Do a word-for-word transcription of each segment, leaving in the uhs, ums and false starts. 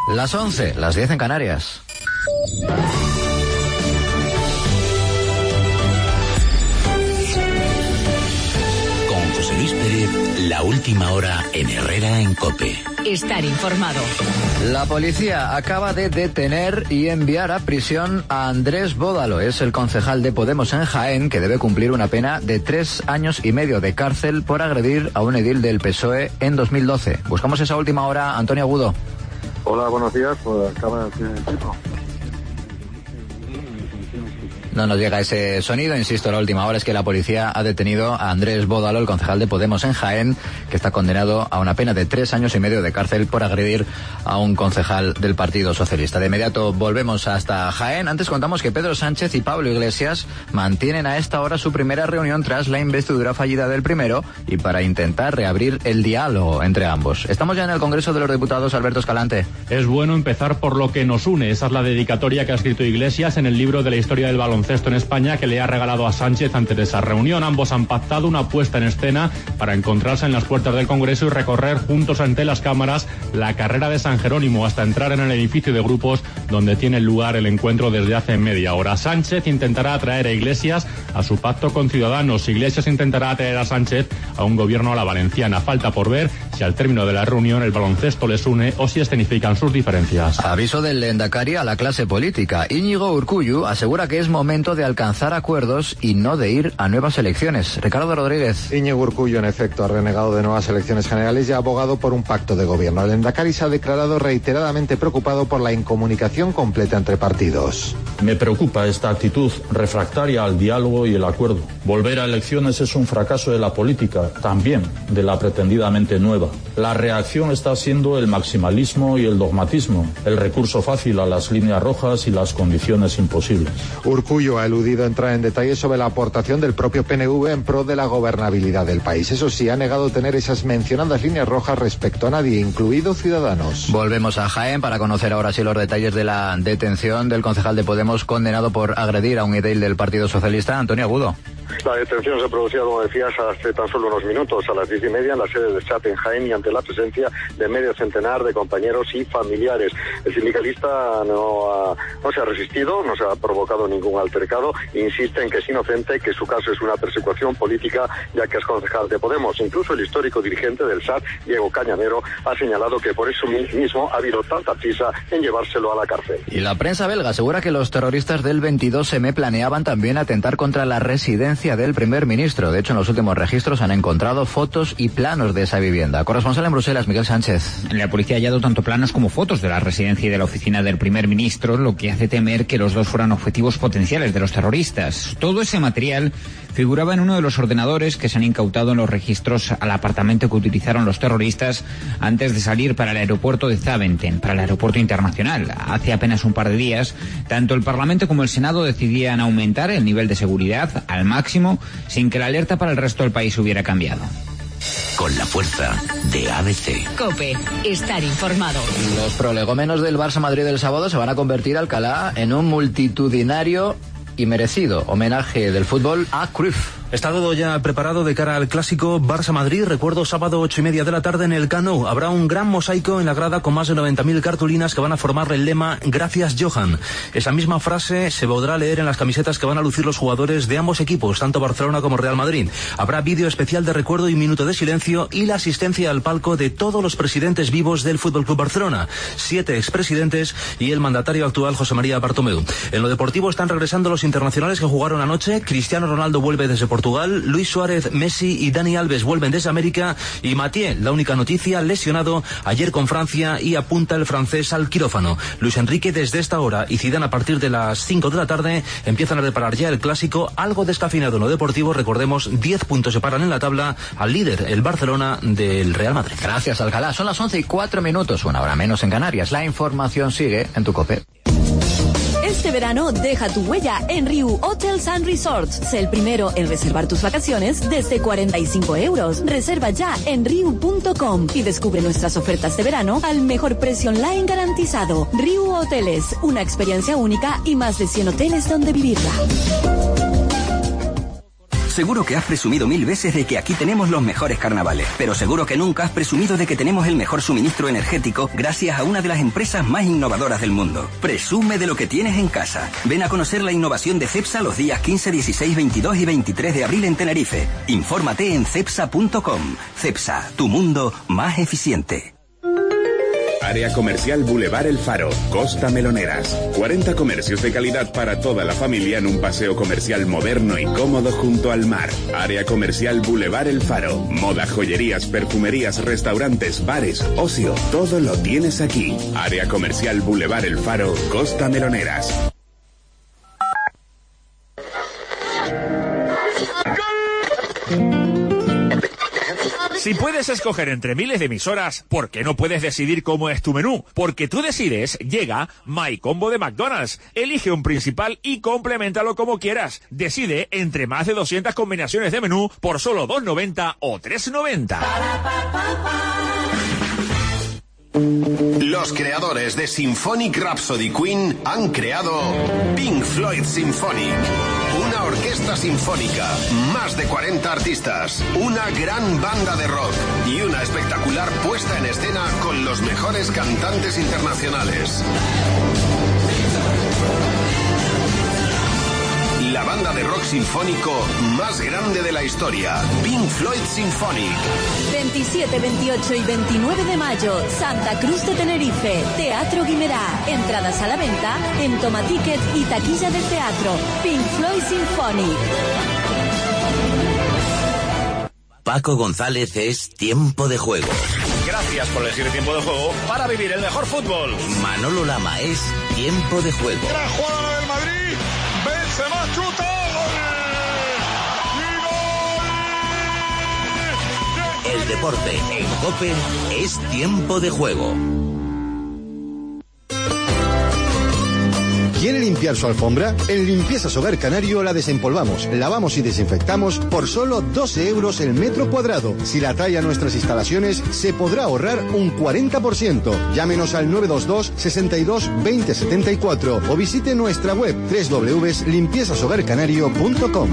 Las once, las diez en Canarias. Con José Luis Pérez, la última hora en Herrera en COPE. Estar informado. La policía acaba de detener y enviar a prisión a Andrés Bódalo. Es el concejal de Podemos en Jaén, que debe cumplir una pena de tres años y medio de cárcel por agredir a un edil del P S O E en dos mil doce. Buscamos esa última hora. Antonio Agudo. Hola, buenos días. Pues acaba de hacer el tiempo. No nos llega ese sonido, insisto, la última hora es que la policía ha detenido a Andrés Bódalo, el concejal de Podemos en Jaén, que está condenado a una pena de tres años y medio de cárcel por agredir a un concejal del Partido Socialista. De inmediato volvemos hasta Jaén. Antes contamos que Pedro Sánchez y Pablo Iglesias mantienen a esta hora su primera reunión tras la investidura fallida del primero y para intentar reabrir el diálogo entre ambos. Estamos ya en el Congreso de los Diputados. Alberto Escalante. Es bueno empezar por lo que nos une. Esa es la dedicatoria que ha escrito Iglesias en el libro de la historia del baloncesto en España que le ha regalado a Sánchez antes de esa reunión. Ambos han pactado una puesta en escena para encontrarse en las puertas del Congreso y recorrer juntos ante las cámaras la carrera de San Jerónimo hasta entrar en el edificio de grupos donde tiene lugar el encuentro desde hace media hora. Sánchez intentará atraer a Iglesias a su pacto con Ciudadanos. Iglesias intentará atraer a Sánchez a un gobierno a la valenciana. Falta por ver si al término de la reunión el baloncesto les une o si escenifican sus diferencias. Aviso del Lehendakari a la clase política. Íñigo Urkullu asegura que es momento de alcanzar acuerdos y no de ir a nuevas elecciones. Ricardo Rodríguez. Íñigo Urkullu, en efecto, ha renegado de nuevas elecciones generales y ha abogado por un pacto de gobierno. El Lehendakari se ha declarado reiteradamente preocupado por la incomunicación completa entre partidos. Me preocupa esta actitud refractaria al diálogo y el acuerdo. Volver a elecciones es un fracaso de la política, también de la pretendidamente nueva. La reacción está siendo el maximalismo y el dogmatismo, el recurso fácil a las líneas rojas y las condiciones imposibles. Urkullu ha eludido entrar en detalles sobre la aportación del propio P N V en pro de la gobernabilidad del país. Eso sí, ha negado tener esas mencionadas líneas rojas respecto a nadie, incluido Ciudadanos. Volvemos a Jaén para conocer ahora sí los detalles de la detención del concejal de Podemos condenado por agredir a un edil del Partido Socialista, Antonio Agudo. La detención se producía, como decías, hace tan solo unos minutos, a las diez y media, en la sede de S A P en Jaén y ante la presencia de medio centenar de compañeros y familiares. El sindicalista no, ha, no se ha resistido, no se ha provocado ningún altercado, insiste en que es inocente, que su caso es una persecución política, ya que es concejal de Podemos. Incluso el histórico dirigente del S A T, Diego Cañamero, ha señalado que por eso mismo ha habido tanta prisa en llevárselo a la cárcel. Y la prensa belga asegura que los terroristas del veintidós eme planeaban también atentar contra la residencia del primer ministro. De hecho, en los últimos registros han encontrado fotos y planos de esa vivienda. Corresponsal en Bruselas, Miguel Sánchez. La policía ha hallado tanto planos como fotos de la residencia y de la oficina del primer ministro, lo que hace temer que los dos fueran objetivos potenciales de los terroristas. Todo ese material figuraba en uno de los ordenadores que se han incautado en los registros al apartamento que utilizaron los terroristas antes de salir para el aeropuerto de Zaventem, para el aeropuerto internacional. Hace apenas un par de días, tanto el Parlamento como el Senado decidían aumentar el nivel de seguridad al máximo sin que la alerta para el resto del país hubiera cambiado. Con la fuerza de A B C. COPE. Estar informado. Los prolegómenos del Barça Madrid del sábado se van a convertir, Alcalá, en un multitudinario y merecido homenaje del fútbol a Cruyff. Está todo ya preparado de cara al clásico Barça-Madrid. Recuerdo, sábado ocho y media de la tarde en el Camp Nou. Habrá un gran mosaico en la grada con más de noventa mil cartulinas que van a formar el lema Gracias Johan. Esa misma frase se podrá leer en las camisetas que van a lucir los jugadores de ambos equipos, tanto Barcelona como Real Madrid. Habrá vídeo especial de recuerdo y minuto de silencio y la asistencia al palco de todos los presidentes vivos del F C Barcelona. Siete expresidentes y el mandatario actual José María Bartomeu. En lo deportivo están regresando los internacionales que jugaron anoche. Cristiano Ronaldo vuelve desde Portugal. Portugal, Luis Suárez, Messi y Dani Alves vuelven desde América y Mathieu, la única noticia, lesionado ayer con Francia y apunta el francés al quirófano. Luis Enrique desde esta hora y Zidane a partir de las cinco de la tarde empiezan a preparar ya el clásico, algo descafeinado en lo deportivo. Recordemos, diez puntos separan en la tabla al líder, el Barcelona, del Real Madrid. Gracias, Alcalá. Son las once y cuatro minutos, una hora menos en Canarias. La información sigue en tu COPE. Este verano deja tu huella en Riu Hotels and Resorts. Sé el primero en reservar tus vacaciones desde cuarenta y cinco euros. Reserva ya en riu punto com y descubre nuestras ofertas de verano al mejor precio online garantizado. Riu Hoteles, una experiencia única y más de cien hoteles donde vivirla. Seguro que has presumido mil veces de que aquí tenemos los mejores carnavales, pero seguro que nunca has presumido de que tenemos el mejor suministro energético gracias a una de las empresas más innovadoras del mundo. Presume de lo que tienes en casa. Ven a conocer la innovación de Cepsa los días quince, dieciséis, veintidós y veintitrés de abril en Tenerife. Infórmate en cepsa punto com. Cepsa, tu mundo más eficiente. Área Comercial Boulevard El Faro, Costa Meloneras. cuarenta comercios de calidad para toda la familia en un paseo comercial moderno y cómodo junto al mar. Área Comercial Boulevard El Faro. Moda, joyerías, perfumerías, restaurantes, bares, ocio. Todo lo tienes aquí. Área Comercial Boulevard El Faro, Costa Meloneras. Si puedes escoger entre miles de emisoras, ¿por qué no puedes decidir cómo es tu menú? Porque tú decides, llega My Combo de McDonald's. Elige un principal y compleméntalo como quieras. Decide entre más de doscientas combinaciones de menú por solo dos noventa o tres noventa. Los creadores de Symphonic Rhapsody Queen han creado Pink Floyd Symphonic. Una orquesta sinfónica, más de cuarenta artistas, una gran banda de rock y una espectacular puesta en escena con los mejores cantantes internacionales. La banda de rock sinfónico más grande de la historia, Pink Floyd Symphonic. veintisiete, veintiocho y veintinueve de mayo, Santa Cruz de Tenerife, Teatro Guimerá. Entradas a la venta en Tomaticket y taquilla del teatro. Pink Floyd Symphonic. Paco González es Tiempo de Juego. Gracias por elegir Tiempo de Juego para vivir el mejor fútbol. Manolo Lama es Tiempo de Juego. Gran jugada del Madrid. Benzema chuta. El deporte en COPE es Tiempo de Juego. ¿Quiere limpiar su alfombra? En Limpiezas Hogar Canario la desempolvamos, lavamos y desinfectamos por solo doce euros el metro cuadrado. Si la trae a nuestras instalaciones, se podrá ahorrar un cuarenta por ciento. Llámenos al nueve dos dos, sesenta y dos, veinte setenta y cuatro o visite nuestra web doble u doble u doble u punto limpiezas hogar canario punto com.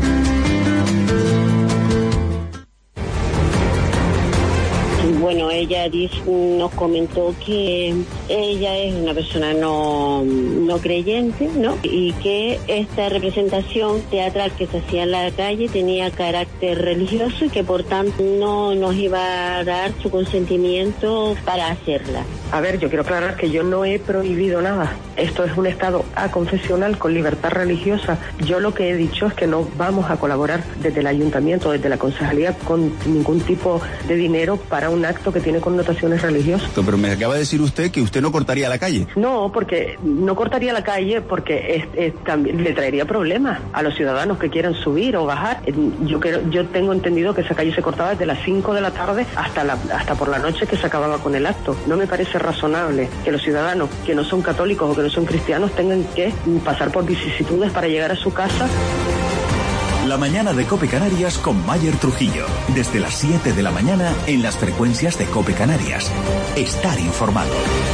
Bueno, ella dice, nos comentó que ella es una persona no, no creyente, ¿no? Y que esta representación teatral que se hacía en la calle tenía carácter religioso y que por tanto no nos iba a dar su consentimiento para hacerla. A ver, yo quiero aclarar que yo no he prohibido nada. Esto es un estado aconfesional con libertad religiosa. Yo lo que he dicho es que no vamos a colaborar desde el ayuntamiento, desde la concejalía, con ningún tipo de dinero para un acto que tiene connotaciones religiosas. Pero me acaba de decir usted que usted no cortaría la calle. No, porque no cortaría la calle porque es, es, también le traería problemas a los ciudadanos que quieran subir o bajar. Yo quiero, yo tengo entendido que esa calle se cortaba desde las cinco de la tarde hasta la, hasta por la noche que se acababa con el acto. No me parece razonable que los ciudadanos que no son católicos o que no son cristianos tengan que pasar por vicisitudes para llegar a su casa. La mañana de COPE Canarias con Mayer Trujillo. Desde las siete de la mañana en las frecuencias de COPE Canarias. Estar informado.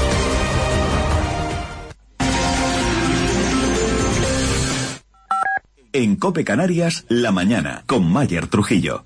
En COPE Canarias, la mañana con Mayer Trujillo.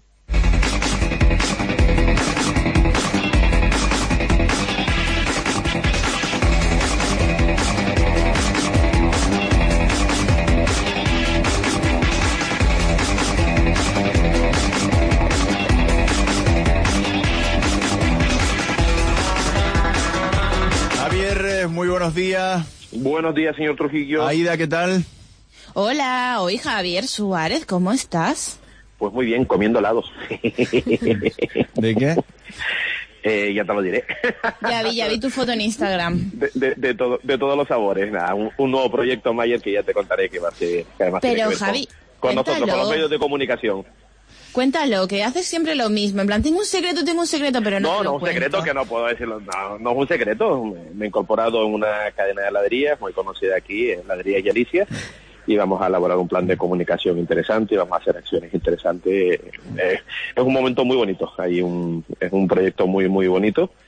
Muy buenos días. Buenos días, señor Trujillo. Aida, ¿qué tal? Hola, hoy Javier Suárez, ¿cómo estás? Pues muy bien, comiendo helados. ¿De qué? Eh, ya te lo diré. Ya vi, ya vi tu foto en Instagram. De, de, de, todo, de todos los sabores, nada, un, un nuevo proyecto Mayer que ya te contaré que va a ser... Que además Pero que Javi, con, con cuéntalo. nosotros, con los medios de comunicación. Cuéntalo, que haces siempre lo mismo. En plan, tengo un secreto, tengo un secreto, pero no No, te lo no, un cuento. secreto que no puedo decirlo. No, no es un secreto. Me, me he incorporado en una cadena de heladerías muy conocida aquí, en Heladería Galicia, y vamos a elaborar un plan de comunicación interesante y vamos a hacer acciones interesantes. Eh, es un momento muy bonito. Hay un, es un proyecto muy, muy bonito.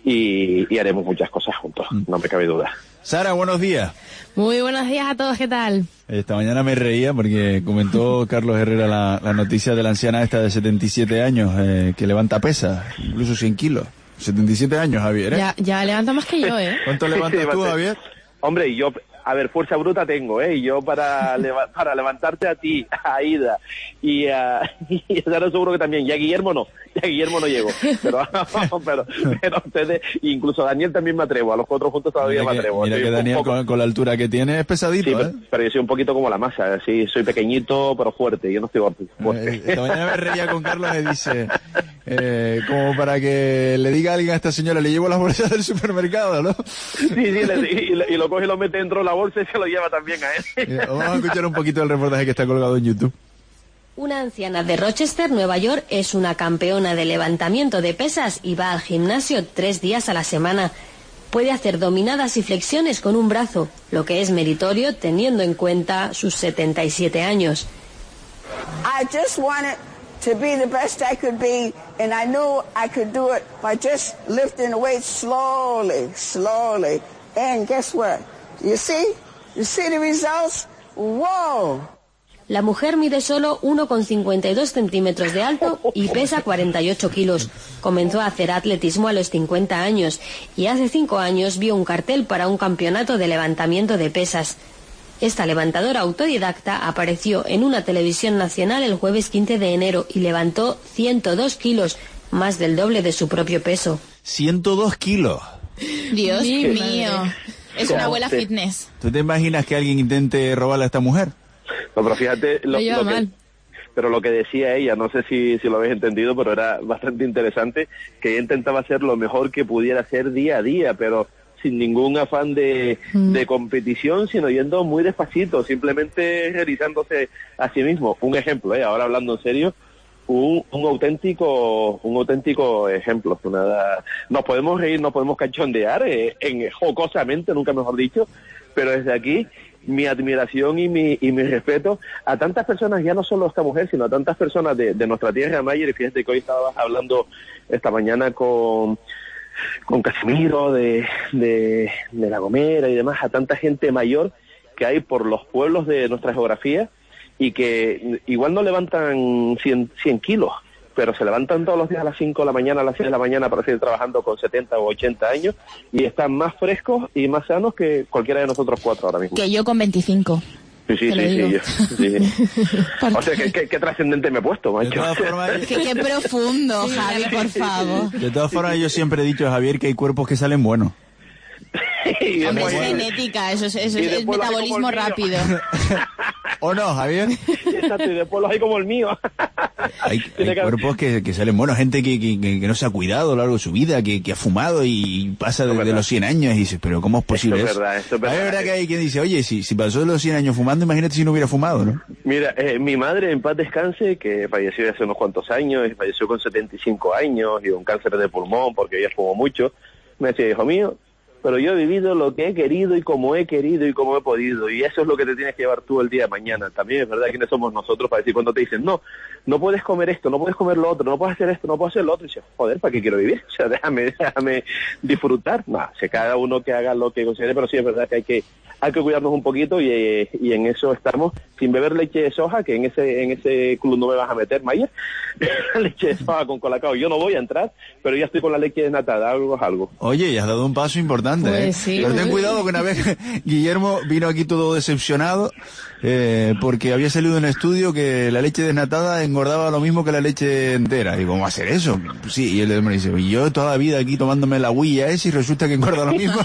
y, y haremos muchas cosas juntos, no me cabe duda. Sara, buenos días. Muy buenos días a todos, ¿qué tal? Esta mañana me reía porque comentó Carlos Herrera la, la noticia de la anciana esta de setenta y siete años, eh, que levanta pesas, incluso cien kilos. setenta y siete años, Javier, ¿eh? Ya, ya levanta más que yo, ¿eh? ¿Cuánto levantas Sí, tú, bastante. Javier? Hombre, yo, a ver, fuerza bruta tengo, ¿eh? Y yo para, leva- para levantarte a ti, a Aida, y a, y a Sara seguro que también, y a Guillermo no, y a Guillermo no llego, pero, pero, pero ustedes, incluso a Daniel también me atrevo, a los cuatro juntos todavía Mira me que, atrevo. mira Soy que un Daniel poco- con, con la altura que tiene es pesadito, Sí, ¿eh? pero, pero yo soy un poquito como la masa, así, soy pequeñito pero fuerte, yo no estoy gordo. fuerte. Eh, Esta mañana me reía con Carlos y dice, eh, como para que le diga a alguien a esta señora, le llevo las bolsas del supermercado, ¿no? Sí, sí, le- y, y lo coge y lo mete dentro de la bolsa y se lo lleva también a él. Mira, vamos a escuchar un poquito del reportaje que está colgado en YouTube. Una anciana de Rochester, Nueva York, es una campeona de levantamiento de pesas y va al gimnasio tres días a la semana. Puede hacer dominadas y flexiones con un brazo, lo que es meritorio teniendo en cuenta sus setenta y siete años. I just wanted to be the best I could be, and I knew I could do it by just lifting the weight slowly, slowly. And guess what? You see? You see the results? Whoa! La mujer mide solo uno coma cincuenta y dos centímetros de alto y pesa cuarenta y ocho kilos. Comenzó a hacer atletismo a los cincuenta años y hace cinco años vio un cartel para un campeonato de levantamiento de pesas. Esta levantadora autodidacta apareció en una televisión nacional el jueves quince de enero y levantó ciento dos kilos, más del doble de su propio peso. ciento dos kilos. Dios Mi mío. madre. Es una abuela fitness. ¿Tú te imaginas que alguien intente robarle a esta mujer? No, pero fíjate lo, Lo lleva lo que, mal. pero lo que decía ella, no sé si, si lo habéis entendido, pero era bastante interesante, que ella intentaba hacer lo mejor que pudiera hacer día a día, pero sin ningún afán de, Mm. de competición, sino yendo muy despacito, simplemente realizándose a sí mismo. Un ejemplo, ¿eh? Ahora hablando en serio, un, un auténtico un auténtico ejemplo. Nada, nos podemos reír, nos podemos cachondear, eh, en, jocosamente, nunca mejor dicho, pero desde aquí mi admiración y mi y mi respeto a tantas personas, ya no solo esta mujer, sino a tantas personas de, de nuestra tierra, Mayer. Y fíjate que hoy estabas hablando esta mañana con con Casimiro de, de, de La Gomera y demás, a tanta gente mayor que hay por los pueblos de nuestra geografía y que igual no levantan cien, cien kilos, pero se levantan todos los días a las cinco de la mañana, a las seis de la mañana para seguir trabajando con setenta o ochenta años y están más frescos y más sanos que cualquiera de nosotros cuatro ahora mismo. Que yo con veinticinco. Sí, sí, te lo sí, digo. sí, yo- sí. O sea, ¿qué, qué, qué trascendente me he puesto, macho. Qué, qué profundo, Javi, por favor. De todas formas, yo siempre he dicho, Javier, que hay cuerpos que salen buenos. Hombre, es genética, eso es, eso Y es, es después lo hay como metabolismo el mío. rápido. ¿O no, Javier? Exacto, y después los hay como el mío. Hay, hay cuerpos que, que salen buenos, gente que, que, que- que no se ha cuidado a lo largo de su vida, que, que ha fumado y pasa de, de los cien años y dices, pero ¿cómo es posible Esto es eso? verdad, esto es Hay verdad. verdad que hay quien dice, oye, si, si pasó de los cien años fumando, imagínate si no hubiera fumado, ¿no? Mira, eh, mi madre, en paz descanse, que falleció hace unos cuantos años, y falleció con setenta y cinco años y un cáncer de pulmón porque ella fumó mucho, me decía, hijo mío, pero yo he vivido lo que he querido y como he querido y como he podido, y eso es lo que te tienes que llevar tú el día de mañana. También es verdad quiénes somos nosotros para decir cuando te dicen, no, no puedes comer esto, no puedes comer lo otro, no puedes hacer esto, no puedes hacer lo otro, y dices, joder, ¿para qué quiero vivir? O sea, déjame, déjame disfrutar. No, o sea, cada uno que haga lo que considere, pero sí es verdad que hay que hay que cuidarnos un poquito y, eh, y en eso estamos, sin beber leche de soja, que en ese en ese club no me vas a meter, Mayer. Leche de soja con colacao, yo no voy a entrar, pero ya estoy con la leche desnatada, algo es algo. Oye, y has dado un paso importante, Pues ¿eh? sí. Pero ten cuidado que una vez Guillermo vino aquí todo decepcionado eh, porque había salido en el estudio que la leche desnatada engordaba lo mismo que la leche entera. Digo, ¿cómo va a hacer eso? Sí, y él me dice, y yo toda la vida aquí tomándome la huilla esa y resulta que engorda lo mismo.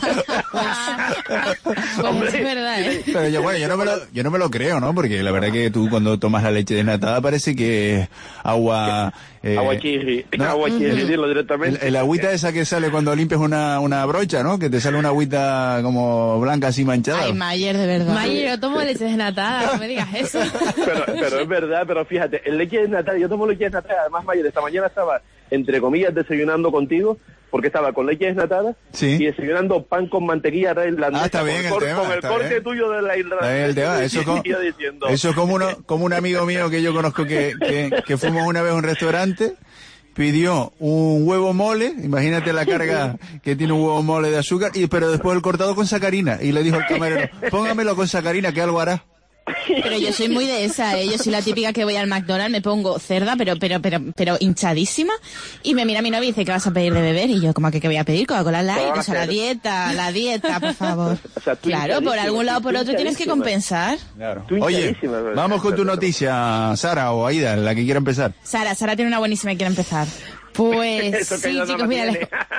Pues es verdad, ¿eh? Pero yo, bueno, yo no, me lo, yo no me lo creo, ¿no? Porque la verdad que tú cuando tomas la leche desnatada parece que es agua... Eh, agua chirri, no, agua chirri, dilo el, directamente. el agüita esa que sale cuando limpias una, una brocha, ¿no? Que te sale una agüita como blanca así manchada. Ay, Mayer, de verdad. Mayer, yo tomo leche desnatada, no me digas eso. Pero, pero es verdad, pero fíjate, el leche desnatada, yo tomo leche desnatada, además, Mayer, esta mañana estaba, entre comillas, desayunando contigo, porque estaba con leche desnatada Sí. y desayunando pan con mantequilla irlandesa, Ah, está bien con, el cor- tema, con el está corte bien. tuyo de la Está bien el irlandesa. tema. Eso es como, Y yo diciendo, eso es como, uno, como un amigo mío que yo conozco que, que, que fuimos una vez a un restaurante pidió un huevo mole, imagínate la carga que tiene un huevo mole de azúcar, y pero después el cortado con sacarina, y le dijo al camarero, póngamelo con sacarina, que algo hará. Pero yo soy muy de esa, ¿eh? Yo soy la típica que voy al McDonald's, me pongo cerda, pero pero pero pero hinchadísima, y me mira mi novia y dice, ¿qué vas a pedir de beber? Y yo, como que ¿qué voy a pedir? Coca-Cola Light, o sea, la dieta, la dieta, por favor. O sea, claro, por algún lado o por otro tienes que compensar. Claro. Oye, vamos con tu noticia, Sara o Aida, la que quiera empezar. Sara, Sara tiene una buenísima y quiere empezar. Pues sí, no chicos, mira, les...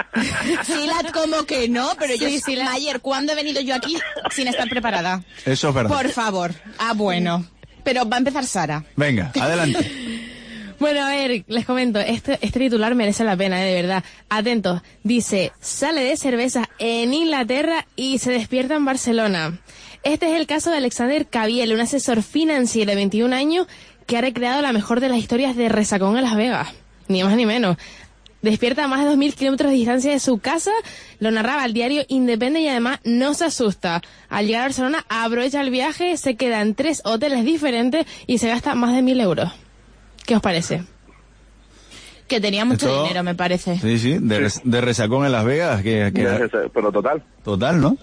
sí, la, como que no, pero yo, sí, la... ayer, ¿cuándo he venido yo aquí sin estar preparada? Eso es verdad. Por favor. Ah, bueno. Pero va a empezar Sara. Venga, adelante. Bueno, a ver, les comento, este, este titular merece la pena, ¿eh? De verdad. Atentos, dice, sale de cerveza en Inglaterra y se despierta en Barcelona. Este es el caso de Alexander Cabiel, un asesor financiero de veintiún años que ha recreado la mejor de las historias de resacón en Las Vegas. Ni más ni menos. Despierta a más de dos mil kilómetros de distancia de su casa, lo narraba el diario Independent y además no se asusta. Al llegar a Barcelona aprovecha el viaje, se queda en tres hoteles diferentes y se gasta más de mil euros. ¿Qué os parece? Que tenía mucho Esto... dinero, me parece. Sí, sí, de, res... de resacón en Las Vegas. Que, que... De... Pero total. Total, ¿no?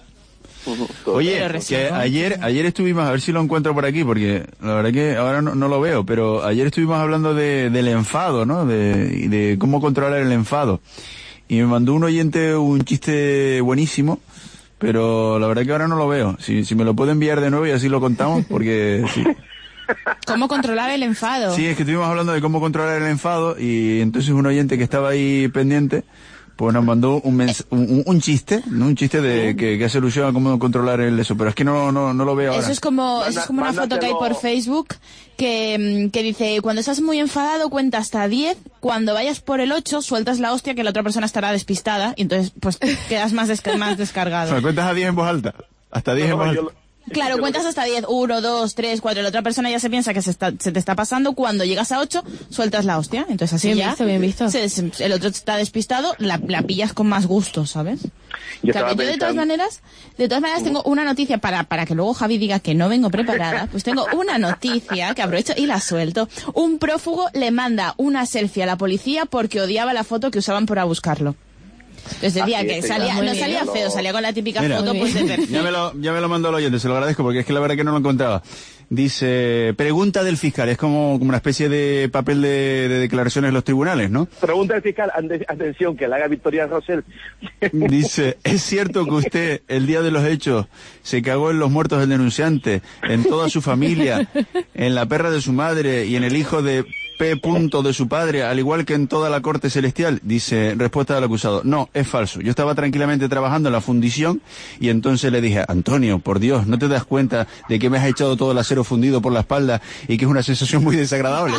Oye, que ayer ayer estuvimos, a ver si lo encuentro por aquí, porque la verdad que ahora no, no lo veo, pero ayer estuvimos hablando de, del enfado, ¿no? De, de cómo controlar el enfado. Y me mandó un oyente un chiste buenísimo, pero la verdad que ahora no lo veo. Si, si me lo puede enviar de nuevo y así lo contamos, porque sí. ¿Cómo controlar el enfado? Sí, es que estuvimos hablando de cómo controlar el enfado y entonces un oyente que estaba ahí pendiente pues nos mandó un, mens un, un chiste, ¿no? Un chiste de que, que hace alusión a cómo controlar el eso, pero es que no no no lo veo ahora. Eso es como, eso es como una foto que hay por Facebook que, que dice, cuando estás muy enfadado cuenta hasta diez, cuando vayas por el ocho sueltas la hostia que la otra persona estará despistada y entonces pues quedas más, desca más descargado. O sea, cuentas a diez en voz alta, hasta diez no, no, en voz alta. Claro, cuentas hasta diez, uno, dos, tres, cuatro, la otra persona ya se piensa que se, está, se te está pasando, cuando llegas a ocho, sueltas la hostia, entonces así bien ya, visto, bien visto. Se, se, el otro está despistado, la, la pillas con más gusto, ¿sabes? Yo, claro, yo de todas maneras, de todas maneras tengo una noticia para, para que luego Javi diga que no vengo preparada, pues tengo una noticia que aprovecho y la suelto. Un prófugo le manda una selfie a la policía porque odiaba la foto que usaban para buscarlo. Entonces decía ah, sí, que salía, no salía feo, no. salía con la típica Mira, foto pues de perfil. Ya me, lo, ya me lo mandó el oyente, se lo agradezco porque es que la verdad que no lo encontraba. Dice, pregunta del fiscal, es como, como una especie de papel de, de declaraciones en los tribunales, ¿no? Pregunta del fiscal, atención, que la haga Victoria Rosell. Dice, ¿es cierto que usted el día de los hechos se cagó en los muertos del denunciante, en toda su familia, en la perra de su madre y en el hijo de P. punto de su padre, al igual que en toda la corte celestial? Dice, respuesta del acusado, no, es falso. Yo estaba tranquilamente trabajando en la fundición y entonces le dije, Antonio, por Dios, ¿no te das cuenta de que me has echado todo el acero fundido por la espalda y que es una sensación muy desagradable?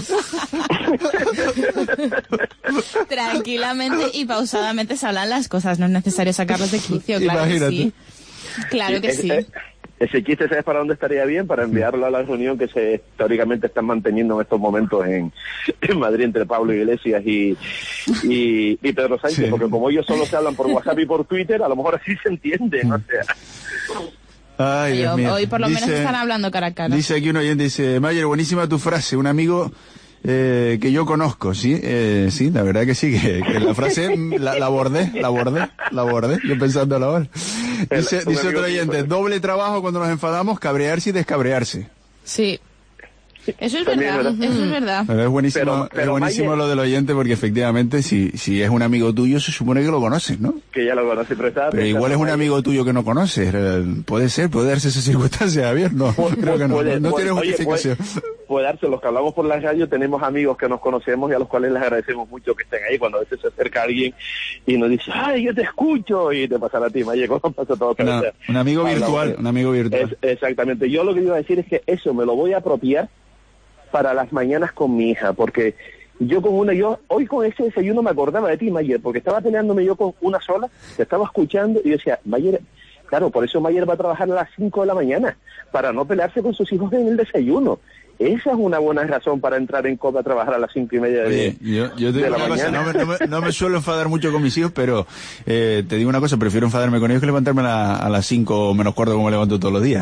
Tranquilamente y pausadamente se hablan las cosas, no es necesario sacarlos de quicio, claro. Imagínate. Que sí. Claro que sí. Ese chiste, ¿sabes para dónde estaría bien? Para enviarlo a la reunión que se teóricamente están manteniendo en estos momentos en, en Madrid entre Pablo Iglesias y, y, y Pedro Sánchez, sí. Porque como ellos solo se hablan por WhatsApp y por Twitter, a lo mejor así se entienden, o sea... Ay, Dios mío. Hoy por lo dice, menos están hablando cara a cara. Dice aquí un oyente, dice, Mayer, buenísima tu frase, un amigo... Eh, que yo conozco, sí, eh, sí, la verdad que sí, que, que la frase la, la bordé, la bordé, la bordé, yo pensando a la hora. Dice, el, dice otro oyente, doble trabajo cuando nos enfadamos, cabrearse y descabrearse. Sí. Eso es verdad, verdad, eso es verdad. Pero es buenísimo, pero, pero es buenísimo Mayer, lo del oyente porque efectivamente si, si es un amigo tuyo se supone que lo conoces, ¿no? Que ya lo conoces, pero está... Pero igual es un amigo tuyo que no conoces, puede ser, puede darse esa circunstancia, Javier, no, creo que no, puede, no, no puede, tiene justificación. Oye, puede, puede darse, los que hablamos por la radio tenemos amigos que nos conocemos y a los cuales les agradecemos mucho que estén ahí cuando a veces se acerca alguien y nos dice, ay, yo te escucho, y te pasará a ti, Mayer, ¿cómo pasa todo? Una, un amigo virtual, un amigo virtual. Es, exactamente, yo lo que iba a decir es que eso me lo voy a apropiar para las mañanas con mi hija, porque yo con una, yo hoy con ese desayuno me acordaba de ti, Mayer, porque estaba peleándome yo con una sola, te estaba escuchando y decía, Mayer, claro, por eso Mayer va a trabajar a las cinco de la mañana, para no pelearse con sus hijos en el desayuno. Esa es una buena razón para entrar en COPE a trabajar a las cinco y media de, Oye, yo, yo te de digo la una mañana. Cosa, no, me, no, me, no me suelo enfadar mucho con mis hijos, pero eh, te digo una cosa, prefiero enfadarme con ellos que levantarme a, a las cinco menos cuarto como me levanto todos los días.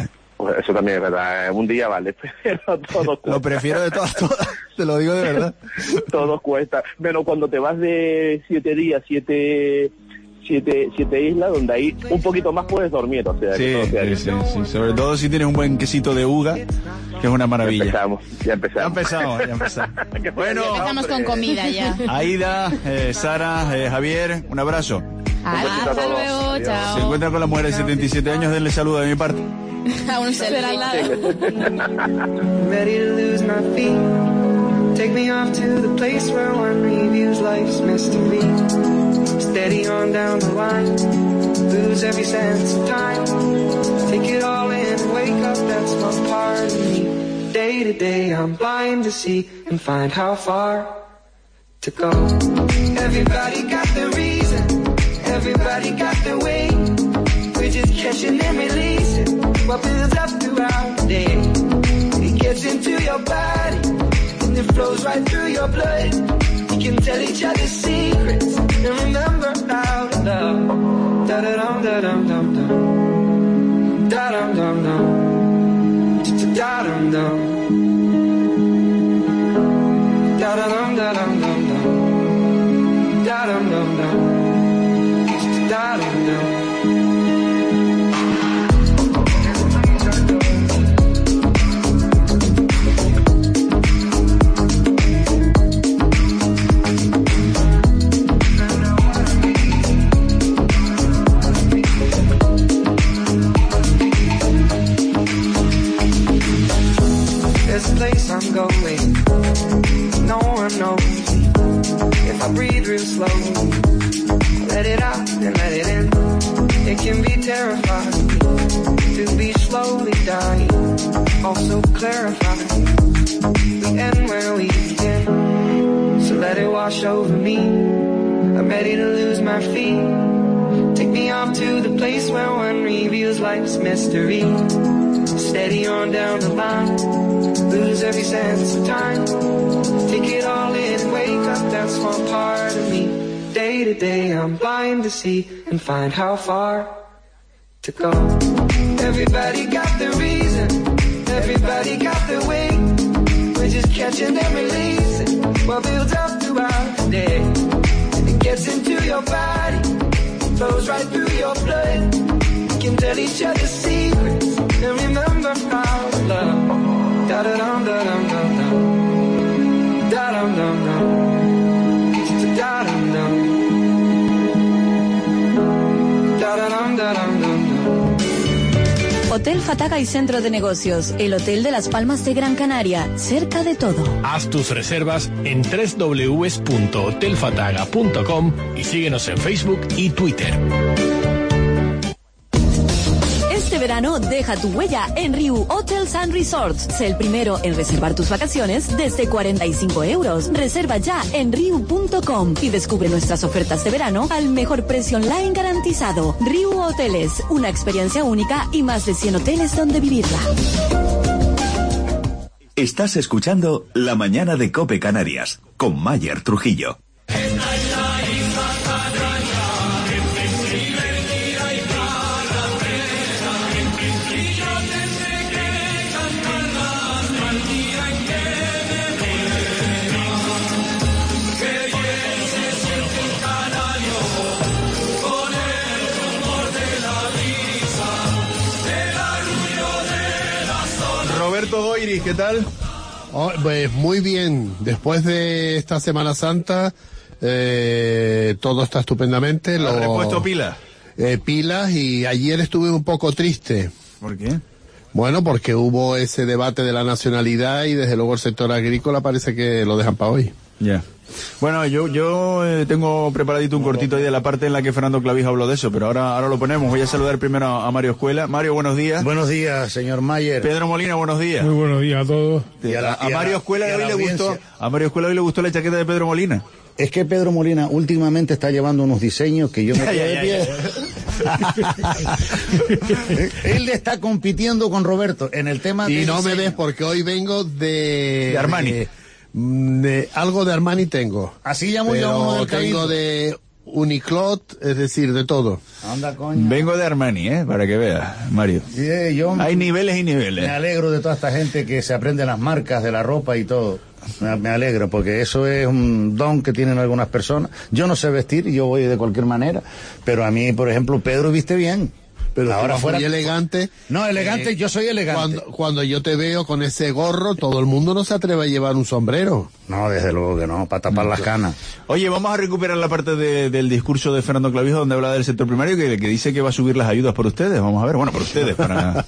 eso también es verdad. Un día vale, pero todo cuesta. Lo prefiero de todas, todas. Te lo digo de verdad. Todo cuesta. Pero cuando te vas de siete días, siete... Siete, siete islas donde ahí un poquito más puedes dormir, o sea, sí, que todo sea sí, sí, sí, sobre todo si tienes un buen quesito de uga, que es una maravilla. Ya empezamos, ya empezamos. Ya empezamos, ya empezamos. Bueno, empezamos con comida ya. Aida, eh, Sara, eh, Javier, un abrazo. Hasta luego, chao. Se encuentra con la mujer de setenta y siete años, denle saludo de mi parte. A un ser al lado. Ready to lose my feet. Take me off to the place where one reviews life's mystery. Steady on down the line, lose every sense of time. Take it all in and wake up, that's one part of me. Day to day I'm blind to see and find how far to go. Everybody got the reason, everybody got the way. We're just catching and releasing what builds up throughout the day. It gets into your body and it flows right through your blood. We can tell each other secrets and remember how to love. Da da dum da dum dum dum. Da dum dum dum. Da dum dum. Da da dum da dum dum dum. Da dum dum dum. Da dum dum. This place I'm going, no one knows me. If I breathe real slow, let it out and let it in. It can be terrifying to be slowly dying, also clarifying. We end where we begin, so let it wash over me. I'm ready to lose my feet. Take me off to the place where one reveals life's mystery. Steady on down the line, lose every sense of time. Take it all in and wake up, that's one part of me. Day to day I'm blind to see and find how far to go. Everybody got the reason, everybody got the way. We're just catching and releasing what builds up throughout the day. It gets into your body, flows right through your blood. We can tell each other secrets and remember how to love. Da da dum da dum dum dum. Da dum dum dum. Da dum dum. Da da dum da dum dum dum. Hotel Fataga y Centro de Negocios, el hotel de Las Palmas de Gran Canaria, cerca de todo. Haz tus reservas en doble u doble u doble u punto hotel fataga punto com y síguenos en Facebook y Twitter. Este verano deja tu huella en Riu Hotels and Resorts. Sé el primero en reservar tus vacaciones desde cuarenta y cinco euros. Reserva ya en riu punto com y descubre nuestras ofertas de verano al mejor precio online garantizado. Riu Hoteles, una experiencia única y más de cien hoteles donde vivirla. Estás escuchando La Mañana de COPE Canarias con Mayer Trujillo. Roberto Goiris, ¿qué tal? Oh, pues muy bien. Después de esta Semana Santa, eh, todo está estupendamente. ¿Has Lo, repuesto pilas? Eh, pilas, y ayer estuve un poco triste. ¿Por qué? Bueno, porque hubo ese debate de la nacionalidad y desde luego el sector agrícola parece que lo dejan para hoy. Ya. Bueno, yo yo eh, tengo preparadito un cortito ahí de la parte en la que Fernando Clavijo habló de eso, pero ahora ahora lo ponemos. Voy a saludar primero a, a Mario Escuela. Mario, buenos días. Buenos días, señor Mayer. Pedro Molina, buenos días. Muy buenos días a todos. Y a, la, a, y a Mario la, Escuela y a hoy la le audiencia. gustó. A Mario Escuela hoy le gustó la chaqueta de Pedro Molina. Es que Pedro Molina últimamente está llevando unos diseños que yo me quedo de pie. Él está compitiendo con Roberto en el tema y de no diseño. me ves porque hoy vengo de... De Armani. De, de, algo de Armani tengo. Así llamo yo a uno del tengo Cabildo. de Uniqlot, es decir, de todo. Anda, coño. Vengo de Armani, ¿eh? Para que veas, Mario. Sí, yo Hay niveles y niveles. Me alegro de toda esta gente que se aprende las marcas de la ropa y todo. Me, me alegro, porque eso es un don que tienen algunas personas. Yo no sé vestir, yo voy de cualquier manera, pero a mí, por ejemplo, Pedro viste bien. Pero ahora fuera fuera muy elegante. No, elegante, eh, yo soy elegante. Cuando, cuando yo te veo con ese gorro, todo el mundo no se atreve a llevar un sombrero. No, desde luego que no, para tapar las canas. Oye, vamos a recuperar la parte de, del discurso de Fernando Clavijo donde habla del sector primario, que, que dice que va a subir las ayudas por ustedes. Vamos a ver, bueno, por ustedes, para,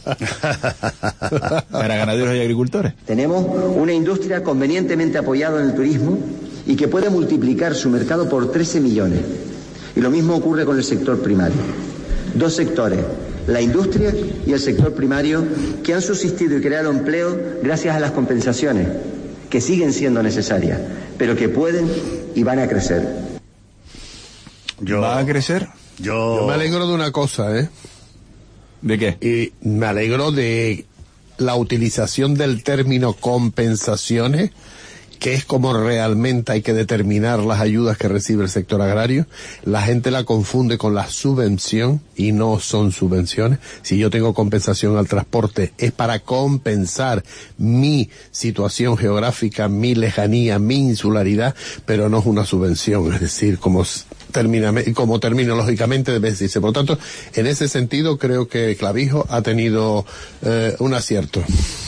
para ganaderos y agricultores. Tenemos una industria convenientemente apoyada en el turismo y que puede multiplicar su mercado por trece millones. Y lo mismo ocurre con el sector primario. Dos sectores, la industria y el sector primario, que han subsistido y creado empleo gracias a las compensaciones, que siguen siendo necesarias, pero que pueden y van a crecer. Yo, ¿Va a crecer? Yo... yo me alegro de una cosa, ¿eh? ¿De qué? Y me alegro de la utilización del término compensaciones, que es como realmente hay que determinar las ayudas que recibe el sector agrario. La gente la confunde con la subvención y no son subvenciones. Si yo tengo compensación al transporte es para compensar mi situación geográfica, mi lejanía, mi insularidad, pero no es una subvención, es decir, como termina, como terminológicamente debe decirse. Por lo tanto, en ese sentido creo que Clavijo ha tenido eh, un acierto.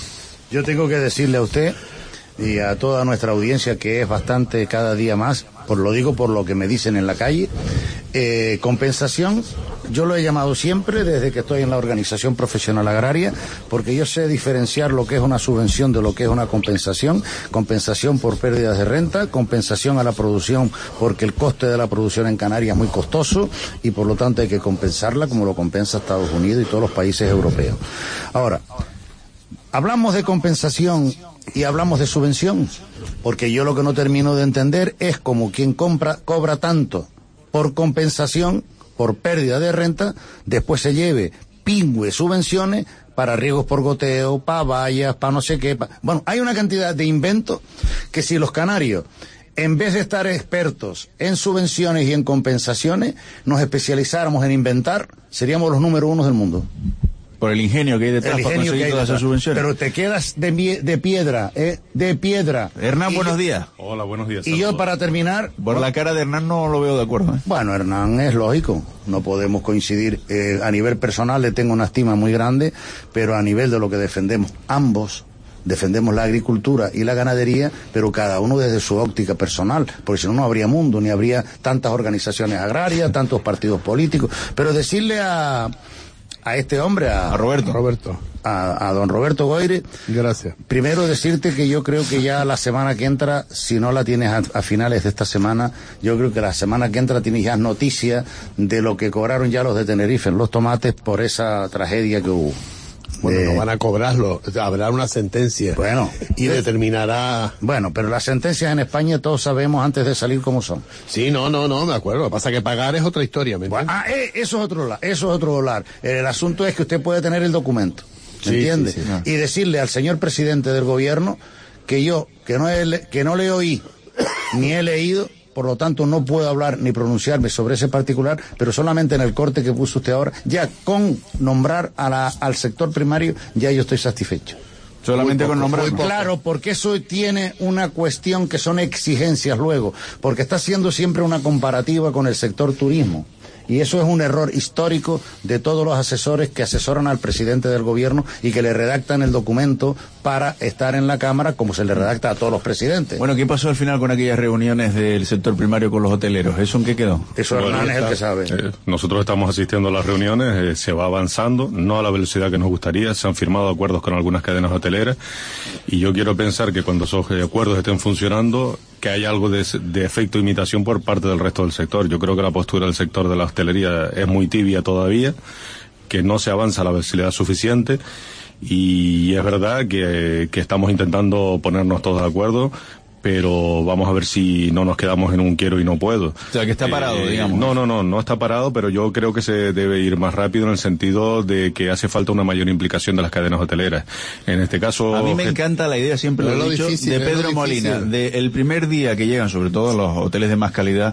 Yo tengo que decirle a usted y a toda nuestra audiencia, que es bastante cada día más, por lo digo por lo que me dicen en la calle, eh, compensación, yo lo he llamado siempre desde que estoy en la Organización Profesional Agraria, porque yo sé diferenciar lo que es una subvención de lo que es una compensación. Compensación por pérdidas de renta, compensación a la producción porque el coste de la producción en Canarias es muy costoso y por lo tanto hay que compensarla como lo compensa Estados Unidos y todos los países europeos. Ahora, hablamos de compensación y hablamos de subvención, porque yo lo que no termino de entender es como quien compra, cobra tanto por compensación, por pérdida de renta, después se lleve pingüe subvenciones para riegos por goteo, para vallas, para no sé qué. Pa... Bueno, hay una cantidad de inventos que si los canarios, en vez de estar expertos en subvenciones y en compensaciones, nos especializáramos en inventar, seríamos los número uno del mundo. Por el ingenio que hay detrás para conseguir todas esas subvenciones. Pero te quedas de, de piedra, ¿eh? De piedra. Hernán, y buenos días. Hola, buenos días. Y saludos. Yo para terminar... Por la cara de Hernán no lo veo de acuerdo, ¿eh? Bueno, Hernán es lógico, no podemos coincidir. Eh, a nivel personal le tengo una estima muy grande, pero a nivel de lo que defendemos ambos, defendemos la agricultura y la ganadería, pero cada uno desde su óptica personal, porque si no, no habría mundo, ni habría tantas organizaciones agrarias, tantos partidos políticos. Pero decirle a... a este hombre, a, a Roberto, Roberto. A, a don Roberto Goyre. Gracias. Primero decirte que yo creo que ya la semana que entra, si no la tienes a, a finales de esta semana, yo creo que la semana que entra tienes ya noticias de lo que cobraron ya los de Tenerife en los tomates por esa tragedia que hubo. Bueno, eh, no van a cobrarlo, habrá una sentencia. Bueno. Y determinará... Bueno, pero las sentencias en España todos sabemos antes de salir cómo son. Sí, no, no, no, me acuerdo. Lo que pasa es que pagar es otra historia, ¿me entiendes? Ah, eh, eso es otro, eso es otro dólar. El asunto es que usted puede tener el documento, ¿me sí, entiende? Sí, sí, no. Y decirle al señor presidente del gobierno que yo, que no, he, que no le oí, ni he leído... Por lo tanto, no puedo hablar ni pronunciarme sobre ese particular, pero solamente en el corte que puso usted ahora, ya con nombrar a la, al sector primario, ya yo estoy satisfecho. Solamente con nombrar. Claro, porque eso tiene una cuestión que son exigencias luego, porque está haciendo siempre una comparativa con el sector turismo. Y eso es un error histórico de todos los asesores que asesoran al presidente del gobierno y que le redactan el documento para estar en la Cámara como se le redacta a todos los presidentes. Bueno, ¿qué pasó al final con aquellas reuniones del sector primario con los hoteleros? ¿Eso en qué quedó? Eso bueno, Hernán es está, el que sabe. Eh, nosotros estamos asistiendo a las reuniones, eh, se va avanzando, no a la velocidad que nos gustaría, se han firmado acuerdos con algunas cadenas hoteleras y yo quiero pensar que cuando esos acuerdos estén funcionando, que hay algo de, de efecto imitación por parte del resto del sector. Yo creo que la postura del sector de la hostelería es muy tibia todavía, que no se avanza a la velocidad suficiente y es verdad que, que estamos intentando ponernos todos de acuerdo, pero vamos a ver si no nos quedamos en un quiero y no puedo. O sea, que está parado, eh, digamos. No, no, no, no está parado, pero yo creo que se debe ir más rápido en el sentido de que hace falta una mayor implicación de las cadenas hoteleras. En este caso... A mí me encanta la idea, siempre lo he dicho, de Pedro Molina, de el primer día que llegan, sobre todo los hoteles de más calidad,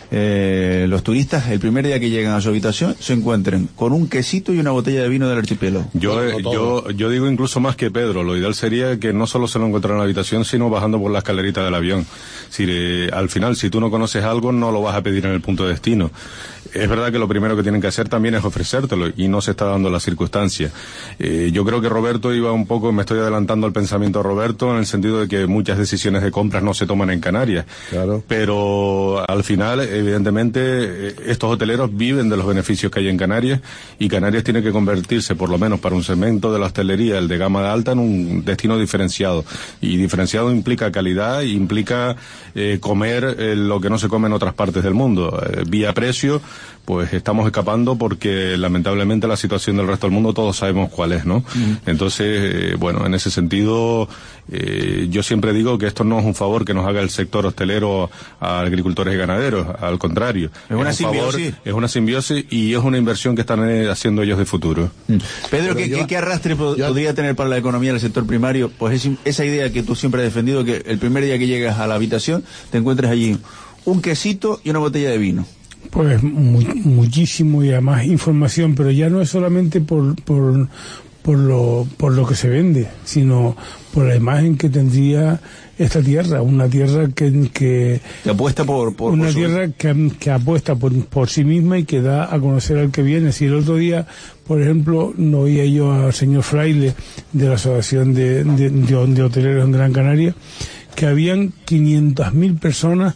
eh, los turistas, el primer día que llegan a su habitación, se encuentren con un quesito y una botella de vino del archipiélago. Yo, eh, yo, yo digo incluso más que Pedro, lo ideal sería que no solo se lo encuentren en la habitación, sino bajando por la escalerita del avión. Si, eh, al final, si tú no conoces algo, no lo vas a pedir en el punto de destino. Es verdad que lo primero que tienen que hacer también es ofrecértelo, y no se está dando la circunstancia. Eh, yo creo que Roberto iba un poco, me estoy adelantando al pensamiento de Roberto, en el sentido de que muchas decisiones de compras no se toman en Canarias. Claro. Pero al final, evidentemente, estos hoteleros viven de los beneficios que hay en Canarias, y Canarias tiene que convertirse, por lo menos para un segmento de la hostelería, el de gama alta, en un destino diferenciado. Y diferenciado implica calidad, implica eh, comer eh, lo que no se come en otras partes del mundo. Eh, vía precio, pues estamos escapando, porque lamentablemente la situación del resto del mundo todos sabemos cuál es, ¿no? Mm. Entonces, eh, bueno, en ese sentido, eh, yo siempre digo que esto no es un favor que nos haga el sector hostelero a agricultores y ganaderos, al contrario. Es una es un simbiosis. Favor, es una simbiosis, y es una inversión que están eh, haciendo ellos de futuro. Mm. Pedro, ¿qué, yo, ¿qué, ¿qué arrastre yo, podría tener para la economía del sector primario? Pues es, esa idea que tú siempre has defendido, que el primer día que llegas a la habitación te encuentres allí un quesito y una botella de vino. Pues mu muchísimo, y además información, pero ya no es solamente por, por, por, lo, por lo que se vende, sino por la imagen que tendría esta tierra, una tierra que... que, que apuesta por... por una por su... tierra que, que apuesta por, por sí misma, y que da a conocer al que viene. Si el otro día, por ejemplo, no oía yo al señor Fraile de la Asociación de, de, de, de Hoteleros en Gran Canaria, que habían quinientas mil personas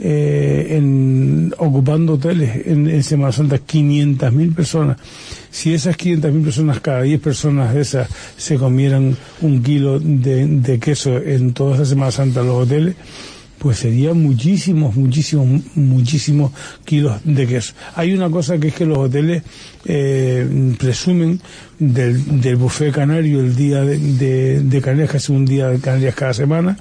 eh, en, ocupando hoteles en, en Semana Santa, quinientas mil personas. Si esas quinientas mil personas, cada diez personas de esas, se comieran un kilo de, de queso en toda esa Semana Santa en los hoteles, pues serían muchísimos, muchísimos, muchísimos kilos de queso. Hay una cosa que es que los hoteles eh, presumen del, del buffet canario, el día de, de, de Canarias, que hace un día de Canarias cada semana,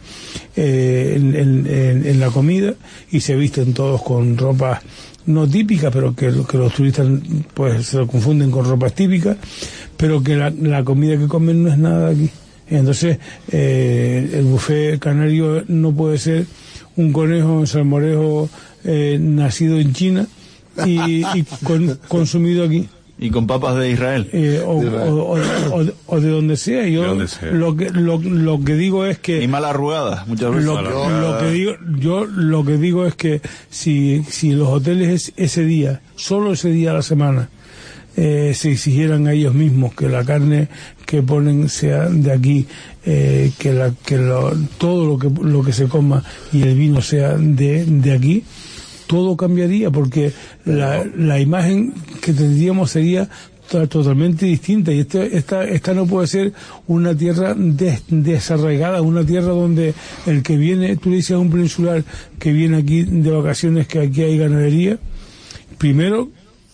eh, en, en, en la comida, y se visten todos con ropas no típicas, pero que, que los turistas pues se lo confunden con ropas típicas, pero que la, la comida que comen no es nada de aquí. Entonces, eh, el buffet canario no puede ser un conejo en salmorejo eh, nacido en China y, y con, consumido aquí. Y con papas de Israel. Eh, o, de Israel. O, o, o, o de donde sea. Yo donde sea. Lo, que, lo, lo que digo es que... Y mal arrugadas, muchas veces. Lo, lo que digo, yo lo que digo es que si, si los hoteles es, ese día, solo ese día a la semana, Eh, se exigieran a ellos mismos que la carne que ponen sea de aquí, eh, que la que lo, todo lo que lo que se coma y el vino sea de, de aquí, todo cambiaría, porque la, la imagen que tendríamos sería totalmente distinta. Y este, esta esta no puede ser una tierra des, desarraigada, una tierra donde el que viene, tú le dices a un peninsular que viene aquí de vacaciones que aquí hay ganadería, primero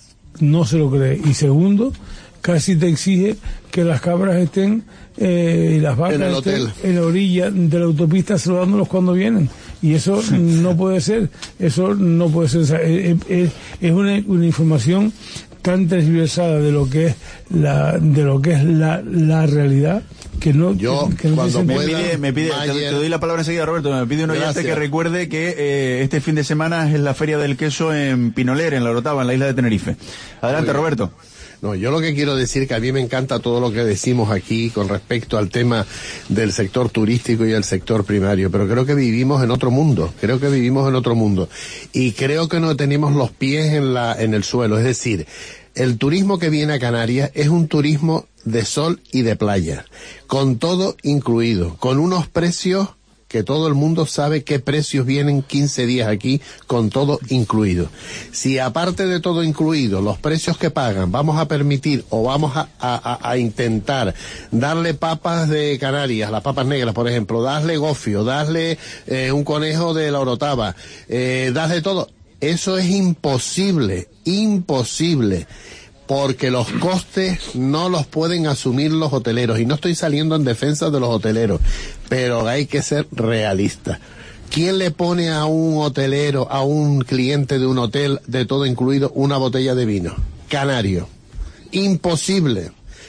no se lo cree, y segundo, casi te exige que las cabras estén eh, y las vacas en, estén en la orilla de la autopista saludándolos cuando vienen, y eso no puede ser, eso no puede ser. O sea, es, es, es una, una información tan transversada de lo que es la de lo que es la, la realidad, que no yo que, que no cuando me pide, me pide te, te doy la palabra enseguida, Roberto. Me pide un oyente que recuerde que eh, este fin de semana es la Feria del Queso en Pinoler, en La Orotava, en la isla de Tenerife. Adelante, Roberto. No, yo lo que quiero decir que a mí me encanta todo lo que decimos aquí con respecto al tema del sector turístico y el sector primario, pero creo que vivimos en otro mundo, creo que vivimos en otro mundo, y creo que no tenemos los pies en la, en el suelo. Es decir, el turismo que viene a Canarias es un turismo de sol y de playa, con todo incluido, con unos precios que todo el mundo sabe qué precios vienen quince días aquí, con todo incluido. Si aparte de todo incluido, los precios que pagan, vamos a permitir o vamos a, a, a intentar darle papas de Canarias, las papas negras, por ejemplo, darle gofio, darle eh, un conejo de La Orotava, eh, darle todo, eso es imposible, imposible. Porque los costes no los pueden asumir los hoteleros. Y no estoy saliendo en defensa de los hoteleros, pero hay que ser realistas. ¿Quién le pone a un hotelero, a un cliente de un hotel de todo incluido, una botella de vino? Canario. Imposible.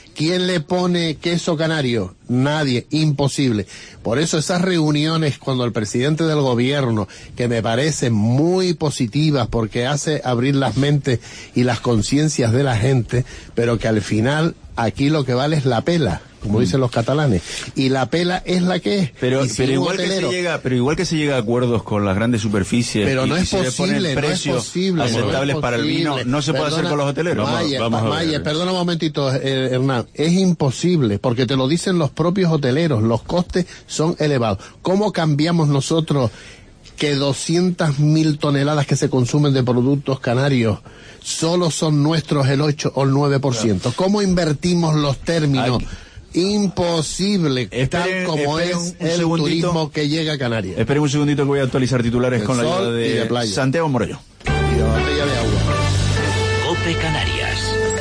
¿Quién le pone queso canario? Nadie, imposible. Por eso esas reuniones cuando el presidente del gobierno, que me parecen muy positivas porque hace abrir las mentes y las conciencias de la gente, pero que al final aquí lo que vale es la pela, como mm. dicen los catalanes, y la pela es la que es. Pero, si pero igual hotelero, que se llega, pero igual que se llega a acuerdos con las grandes superficies, pero no y, es y posible, se le ponen precios no es posible, aceptables no para el vino, no se puede perdona, hacer con los hoteleros. Mayer, vamos, vamos Mayer, perdona un momentito, eh, Hernán, es imposible, porque te lo dicen los propios hoteleros, los costes son elevados. ¿Cómo cambiamos nosotros que doscientas mil toneladas que se consumen de productos canarios solo son nuestros el ocho o el nueve por ciento? ¿Cómo invertimos los términos? Ay. Imposible, esperen, tal como es un, un el segundito. turismo que llega a Canarias. Esperen un segundito que voy a actualizar titulares el con la ayuda de, de playa. Santiago Morello. Y la botella de agua. COPE Canarias.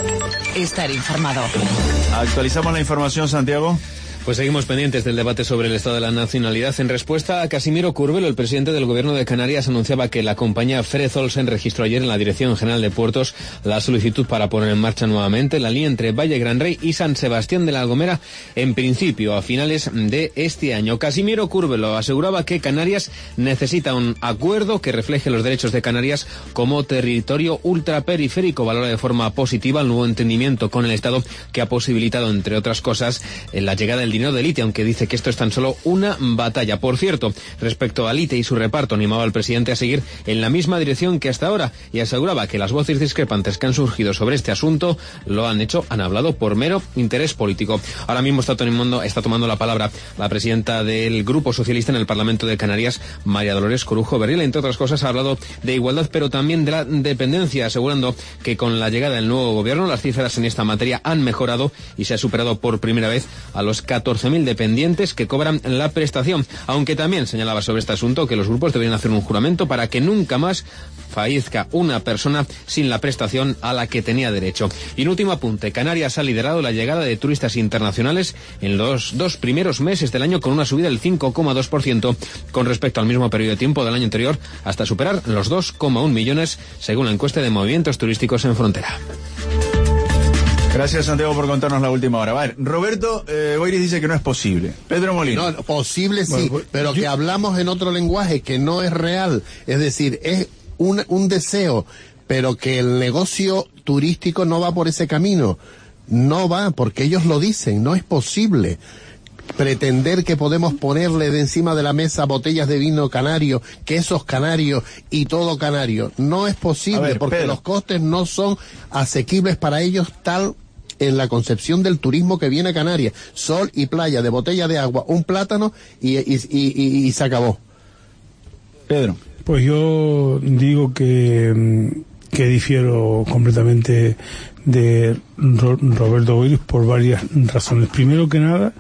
Estar informado. Actualizamos la información, Santiago. Pues seguimos pendientes del debate sobre el estado de la nacionalidad. En respuesta a Casimiro Curbelo, el presidente del Gobierno de Canarias anunciaba que la compañía Fred Olsen registró ayer en la Dirección General de Puertos la solicitud para poner en marcha nuevamente la línea entre Valle Gran Rey y San Sebastián de la Gomera, en principio a finales de este año. Casimiro Curbelo aseguraba que Canarias necesita un acuerdo que refleje los derechos de Canarias como territorio ultraperiférico. Valora de forma positiva el nuevo entendimiento con el Estado que ha posibilitado, entre otras cosas, la llegada del dinero del I T E, aunque dice que esto es tan solo una batalla. Por cierto, respecto al I T E y su reparto, animaba al presidente a seguir en la misma dirección que hasta ahora y aseguraba que las voces discrepantes que han surgido sobre este asunto lo han hecho, han hablado por mero interés político. Ahora mismo está tomando, está tomando la palabra la presidenta del Grupo Socialista en el Parlamento de Canarias, María Dolores Corujo Berriel. Entre otras cosas ha hablado de igualdad, pero también de la dependencia, asegurando que con la llegada del nuevo gobierno las cifras en esta materia han mejorado y se ha superado por primera vez a los catorce mil dependientes que cobran la prestación, aunque también señalaba sobre este asunto que los grupos deberían hacer un juramento para que nunca más fallezca una persona sin la prestación a la que tenía derecho. Y un último apunte, Canarias ha liderado la llegada de turistas internacionales en los dos primeros meses del año con una subida del cinco coma dos por ciento con respecto al mismo periodo de tiempo del año anterior, hasta superar los dos coma uno millones según la encuesta de movimientos turísticos en frontera. Gracias, Santiago, por contarnos la última hora. A ver, Roberto eh, Boiris dice que no es posible. Pedro Molina. No, posible sí, bueno, pues, pero yo... que hablamos en otro lenguaje que no es real. Es decir, es un, un deseo, pero que el negocio turístico no va por ese camino. No va, porque ellos lo dicen, no es posible pretender que podemos ponerle de encima de la mesa botellas de vino canario, quesos canarios y todo canario. No es posible, ver, porque Pedro. los costes no son asequibles para ellos tal en la concepción del turismo que viene a Canarias. Sol y playa, de botella de agua, un plátano y, y, y, y, y se acabó. Pedro. Pues yo digo que, que difiero completamente de Roberto Boiris por varias razones. Primero que nada,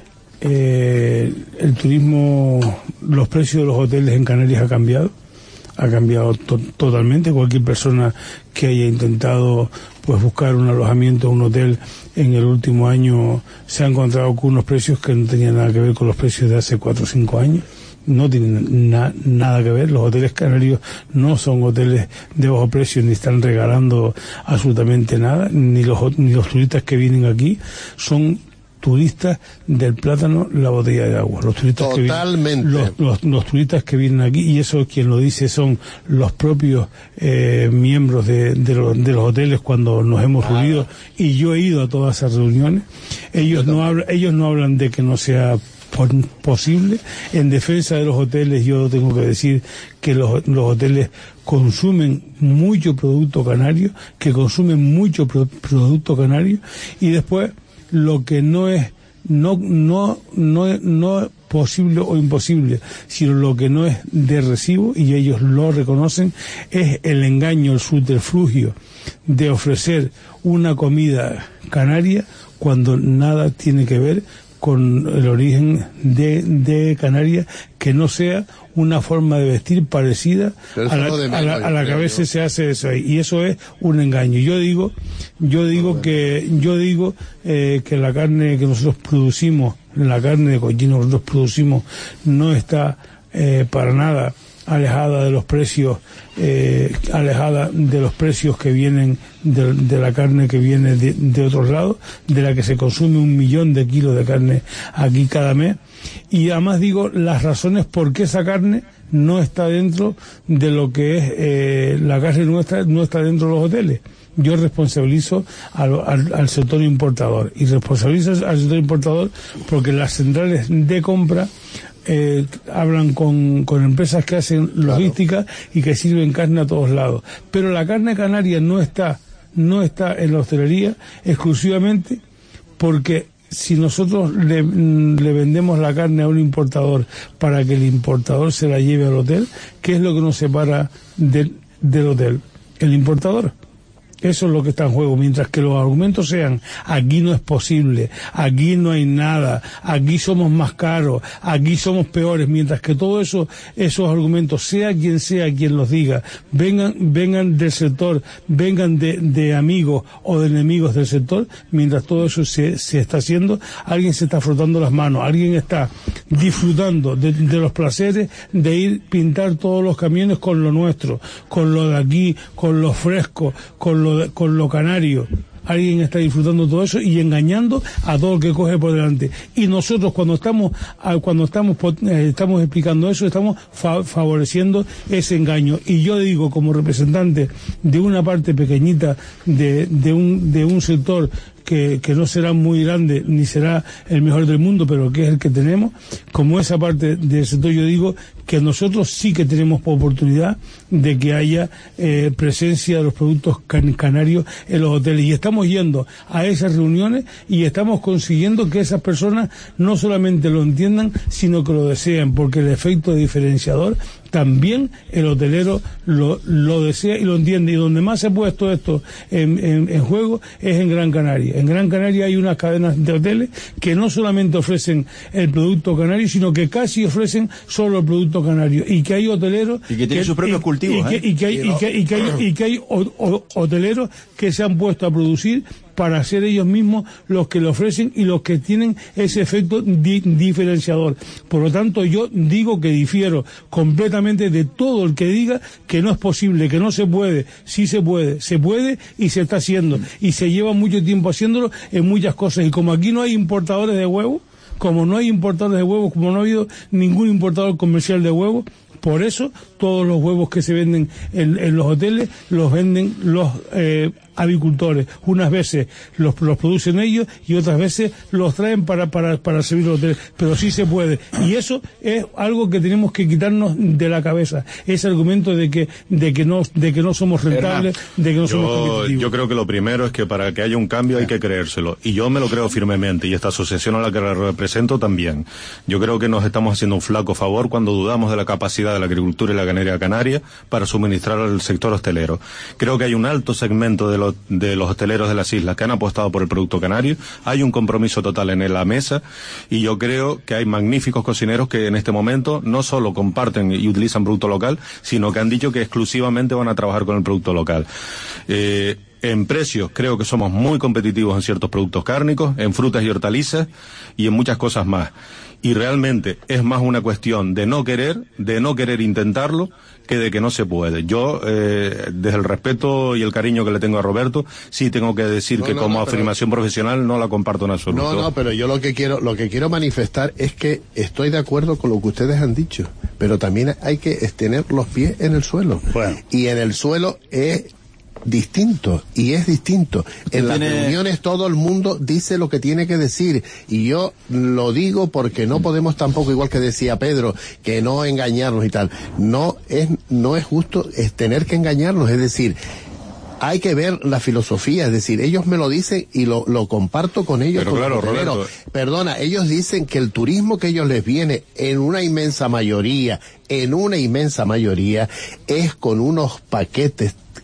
Eh, el turismo, los precios de los hoteles en Canarias ha cambiado, ha cambiado to totalmente. Cualquier persona que haya intentado pues buscar un alojamiento, un hotel en el último año se ha encontrado con unos precios que no tenían nada que ver con los precios de hace cuatro o cinco años. No tienen na nada que ver. Los hoteles canarios no son hoteles de bajo precio ni están regalando absolutamente nada, ni los, ni los turistas que vienen aquí son turistas del plátano, la botella de agua. Los turistas Totalmente. Que vienen, los, los, los turistas que vienen aquí, y eso quien lo dice son los propios eh, miembros de, de, los, de los hoteles cuando nos hemos ah. reunido, y yo he ido a todas esas reuniones. Ellos no hablan, ellos no hablan de que no sea posible. En defensa de los hoteles yo tengo que decir que los, los hoteles consumen mucho producto canario, que consumen mucho pro, producto canario, y después lo que no es no no no no posible o imposible, sino lo que no es de recibo, y ellos lo reconocen, es el engaño, el subterfugio de ofrecer una comida canaria cuando nada tiene que ver con el origen de, de Canarias, que no sea una forma de vestir parecida a la, a la, a la que a veces se hace eso ahí, y eso es un engaño. Yo digo, yo digo que, yo digo eh, que la carne que nosotros producimos, la carne de cochino que nosotros producimos, no está eh, para nada alejada de los precios, eh, alejada de los precios que vienen de, de la carne que viene de, de otros lados, de la que se consume un millón de kilos de carne aquí cada mes. Y además digo las razones por qué esa carne no está dentro de lo que es eh, la carne nuestra, no está dentro de los hoteles. Yo responsabilizo al, al, al sector importador, y responsabilizo al sector importador porque las centrales de compra eh, hablan con, con empresas que hacen logística, claro, y que sirven carne a todos lados. Pero la carne canaria no está, no está en la hostelería exclusivamente porque si nosotros le, le vendemos la carne a un importador para que el importador se la lleve al hotel, ¿qué es lo que nos separa del, del hotel? El importador. Eso es lo que está en juego, mientras que los argumentos sean aquí no es posible, aquí no hay nada, aquí somos más caros, aquí somos peores, mientras que todo eso, esos argumentos, sea quien sea quien los diga, vengan, vengan del sector, vengan de, de amigos o de enemigos del sector, mientras todo eso se, se está haciendo, alguien se está frotando las manos, alguien está disfrutando de, de los placeres de ir pintar todos los camiones con lo nuestro, con lo de aquí, con lo fresco, con lo De, con lo canario. Alguien está disfrutando todo eso y engañando a todo el que coge por delante. Y nosotros cuando estamos cuando estamos eh, estamos explicando eso, estamos fa favoreciendo ese engaño. Y yo digo, como representante de una parte pequeñita de, de un de un sector que, que no será muy grande ni será el mejor del mundo, pero que es el que tenemos, como esa parte del sector, yo digo que nosotros sí que tenemos oportunidad de que haya eh, presencia de los productos can canarios en los hoteles, y estamos yendo a esas reuniones y estamos consiguiendo que esas personas no solamente lo entiendan, sino que lo deseen, porque el efecto diferenciador también el hotelero lo, lo desea y lo entiende, y donde más se ha puesto esto en, en, en juego es en Gran Canaria. En Gran Canaria hay unas cadenas de hoteles que no solamente ofrecen el producto canario, sino que casi ofrecen solo el producto canario, y que hay hoteleros y que tienen sus propios cultivos, y, ¿eh? y, que hay, y, que, y, que hay, y que hay o, o, hoteleros que se han puesto a producir para ser ellos mismos los que lo ofrecen y los que tienen ese efecto di diferenciador. Por lo tanto, yo digo que difiero completamente de todo el que diga que no es posible, que no se puede. Sí se puede, se puede y se está haciendo. Y se lleva mucho tiempo haciéndolo en muchas cosas. Y como aquí no hay importadores de huevos, como no hay importadores de huevos, como no ha habido ningún importador comercial de huevos, por eso todos los huevos que se venden en, en los hoteles los venden los eh, avicultores. Unas veces los, los producen ellos y otras veces los traen para, para, para servir los hoteles. Pero sí se puede. Y eso es algo que tenemos que quitarnos de la cabeza. Ese argumento de que, de que, no, de que no somos rentables, de que no yo, somos competitivos. Yo creo que lo primero es que para que haya un cambio hay que creérselo. Y yo me lo creo firmemente. Y esta asociación a la que represento también. Yo creo que nos estamos haciendo un flaco favor cuando dudamos de la capacidad de la agricultura y la ganadería canaria para suministrar al sector hostelero. Creo que hay un alto segmento de los de los hosteleros de las islas que han apostado por el producto canario, hay un compromiso total en la mesa, y yo creo que hay magníficos cocineros que en este momento no solo comparten y utilizan producto local, sino que han dicho que exclusivamente van a trabajar con el producto local. Eh, En precios creo que somos muy competitivos en ciertos productos cárnicos, en frutas y hortalizas y en muchas cosas más. Y realmente es más una cuestión de no querer, de no querer intentarlo, que de que no se puede. Yo, eh, desde el respeto y el cariño que le tengo a Roberto, sí tengo que decir no, que no, como no, afirmación pero... profesional no la comparto en absoluto. No, no, pero yo lo que quiero, lo que quiero manifestar es que estoy de acuerdo con lo que ustedes han dicho, pero también hay que tener los pies en el suelo. Bueno. Y en el suelo es distinto, y es distinto. En las tiene... reuniones todo el mundo dice lo que tiene que decir, y yo lo digo porque no podemos tampoco, igual que decía Pedro, que no engañarnos y tal. No es, no es justo es tener que engañarnos, es decir, hay que ver la filosofía, es decir, ellos me lo dicen y lo, lo comparto con ellos. Pero claro, Roberto. Perdona, ellos dicen que el turismo que ellos les viene en una inmensa mayoría, en una inmensa mayoría, es con unos paquetes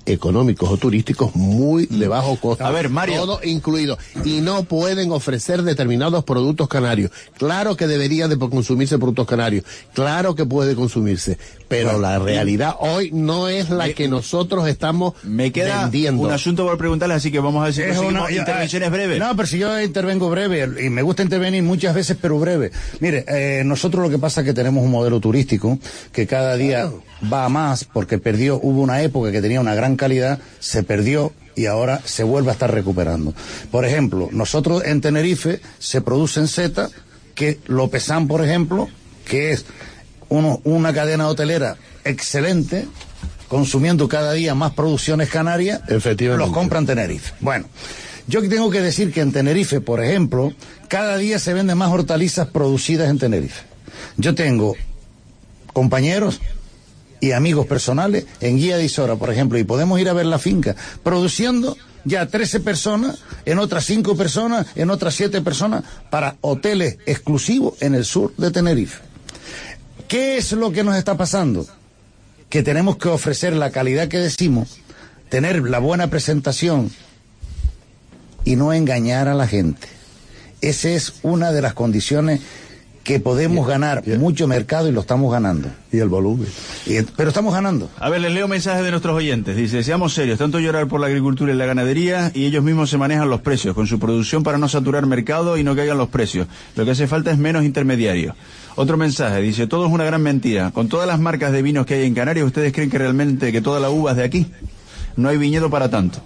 económicos o turísticos muy de bajo costo. A ver, Mario. Todo incluido. Y no pueden ofrecer determinados productos canarios. Claro que deberían de consumirse productos canarios. Claro que puede consumirse. Pero bueno, la realidad hoy no es la que nosotros estamos me queda vendiendo. Un asunto por preguntarles, así que vamos a ver si es conseguimos una, intervenciones breves. No, pero si yo intervengo breve, y me gusta intervenir muchas veces, pero breve. Mire, eh, nosotros lo que pasa es que tenemos un modelo turístico que cada día va a más, porque perdió, hubo una época que tenía una gran calidad, se perdió y ahora se vuelve a estar recuperando. Por ejemplo, nosotros en Tenerife se producen setas que lo pesan, por ejemplo, que es uno, una cadena hotelera excelente, consumiendo cada día más producciones canarias, efectivamente, los compran Tenerife. Bueno, yo tengo que decir que en Tenerife, por ejemplo, cada día se venden más hortalizas producidas en Tenerife. Yo tengo compañeros y amigos personales en Guía de Isora, por ejemplo, y podemos ir a ver la finca, produciendo ya trece personas, en otras cinco personas, en otras siete personas, para hoteles exclusivos en el sur de Tenerife. ¿Qué es lo que nos está pasando? Que tenemos que ofrecer la calidad que decimos, tener la buena presentación y no engañar a la gente. Esa es una de las condiciones que podemos yeah, ganar yeah. mucho mercado, y lo estamos ganando. Y el volumen. Y, pero estamos ganando. A ver, les leo mensajes de nuestros oyentes. Dice, seamos serios, tanto llorar por la agricultura y la ganadería, y ellos mismos se manejan los precios, con su producción para no saturar mercado y no caigan los precios. Lo que hace falta es menos intermediarios. Otro mensaje, dice, todo es una gran mentira. Con todas las marcas de vinos que hay en Canarias, ¿ustedes creen que realmente que toda la uva es de aquí? No hay viñedo para tanto.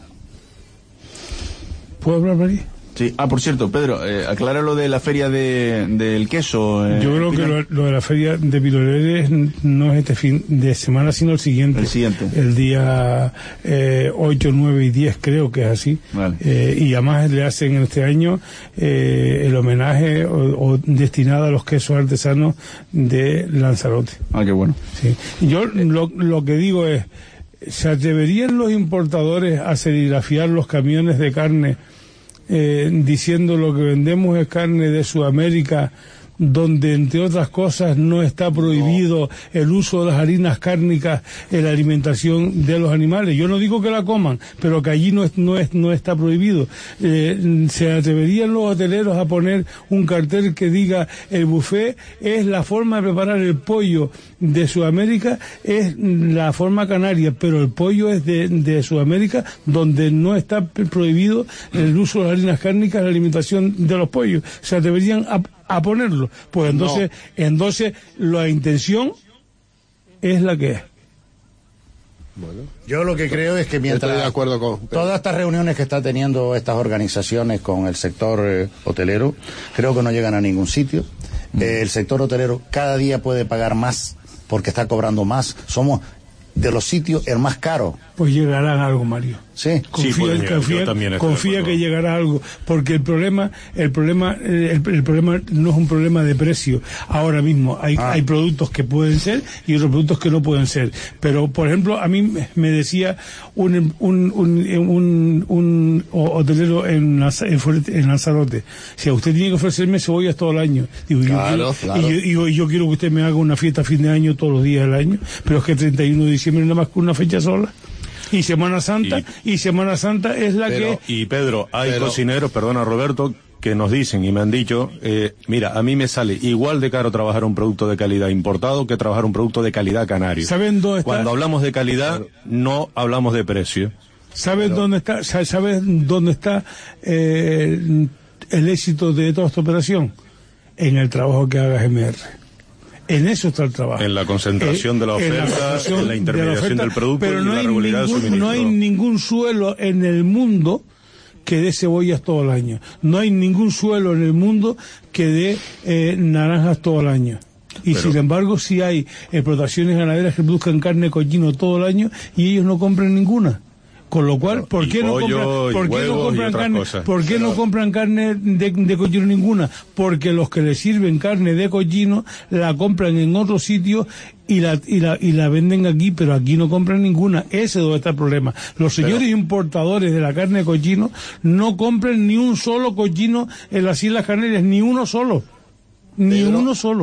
¿Puedo hablar, María? Sí. Ah, por cierto, Pedro, eh, aclara lo de la feria de, del queso. Eh, Yo creo que lo, lo de la feria de Piloleres no es este fin de semana, sino el siguiente. El siguiente. El día eh, ocho, nueve y diez, creo que es así. Vale. Eh, y además le hacen este año eh, el homenaje o, o destinado a los quesos artesanos de Lanzarote. Ah, qué bueno. Sí. Yo lo, lo que digo es, ¿se atreverían los importadores a serigrafiar los camiones de carne Eh, diciendo lo que vendemos es carne de Sudamérica, donde entre otras cosas no está prohibido no. el uso de las harinas cárnicas en la alimentación de los animales? Yo no digo que la coman, pero que allí no es, no es, no está prohibido. Eh, ¿se atreverían los hoteleros a poner un cartel que diga el buffet es la forma de preparar el pollo de Sudamérica, es la forma canaria, pero el pollo es de, de Sudamérica, donde no está prohibido el uso de las harinas cárnicas en la alimentación de los pollos? ¿Se atreverían a a ponerlo? Pues entonces, no. entonces la intención es la que es. Bueno, yo lo que creo es que mientras estoy de acuerdo con todas estas reuniones que está teniendo estas organizaciones con el sector eh, hotelero, creo que no llegan a ningún sitio. Mm. Eh, el sector hotelero cada día puede pagar más porque está cobrando más. Somos de los sitios el más caro. Pues llegará algo, Mario. Sí, confía, sí llegar, confía, confía que llegará algo, porque el problema, el problema, el, el problema no es un problema de precio. Ahora mismo hay, ah. hay productos que pueden ser y otros productos que no pueden ser. Pero, por ejemplo, a mí me decía un un un, un, un hotelero en, en Lanzarote, si a usted tiene que ofrecerme cebollas todo el año, digo, claro, yo, quiero, claro. Y, yo, y yo quiero que usted me haga una fiesta a fin de año todos los días del año, pero es que el treinta y uno de diciembre nada más que una fecha sola. Y Semana Santa, y, y Semana Santa es la pero, que... Y Pedro, hay pero, cocineros, perdona Roberto, que nos dicen y me han dicho, eh, mira, a mí me sale igual de caro trabajar un producto de calidad importado que trabajar un producto de calidad canario. ¿Saben dónde está? Cuando hablamos de calidad, no hablamos de precio. ¿Sabes dónde está, sabes dónde está eh, el éxito de toda esta operación? En el trabajo que haga G M R. En eso está el trabajo. En la concentración eh, de la oferta, en la, en la intermediación de oferta, del producto pero no y la regularidad ningún, del suministro. No hay ningún suelo en el mundo que dé cebollas todo el año. No hay ningún suelo en el mundo que dé eh, naranjas todo el año. Y pero, sin embargo, sí hay explotaciones ganaderas que buscan carne cochino todo el año y ellos no compran ninguna. Con lo cual, ¿por qué no compran, ¿por qué no compran carne? ¿Por qué no compran carne de, de cochino ninguna? Porque los que les sirven carne de cochino la compran en otro sitio y la y la y la venden aquí, pero aquí no compran ninguna. Ese es donde está el problema. Los señores pero, importadores de la carne de cochino no compran ni un solo cochino en las Islas Canarias, ni uno solo, ni pero, uno solo.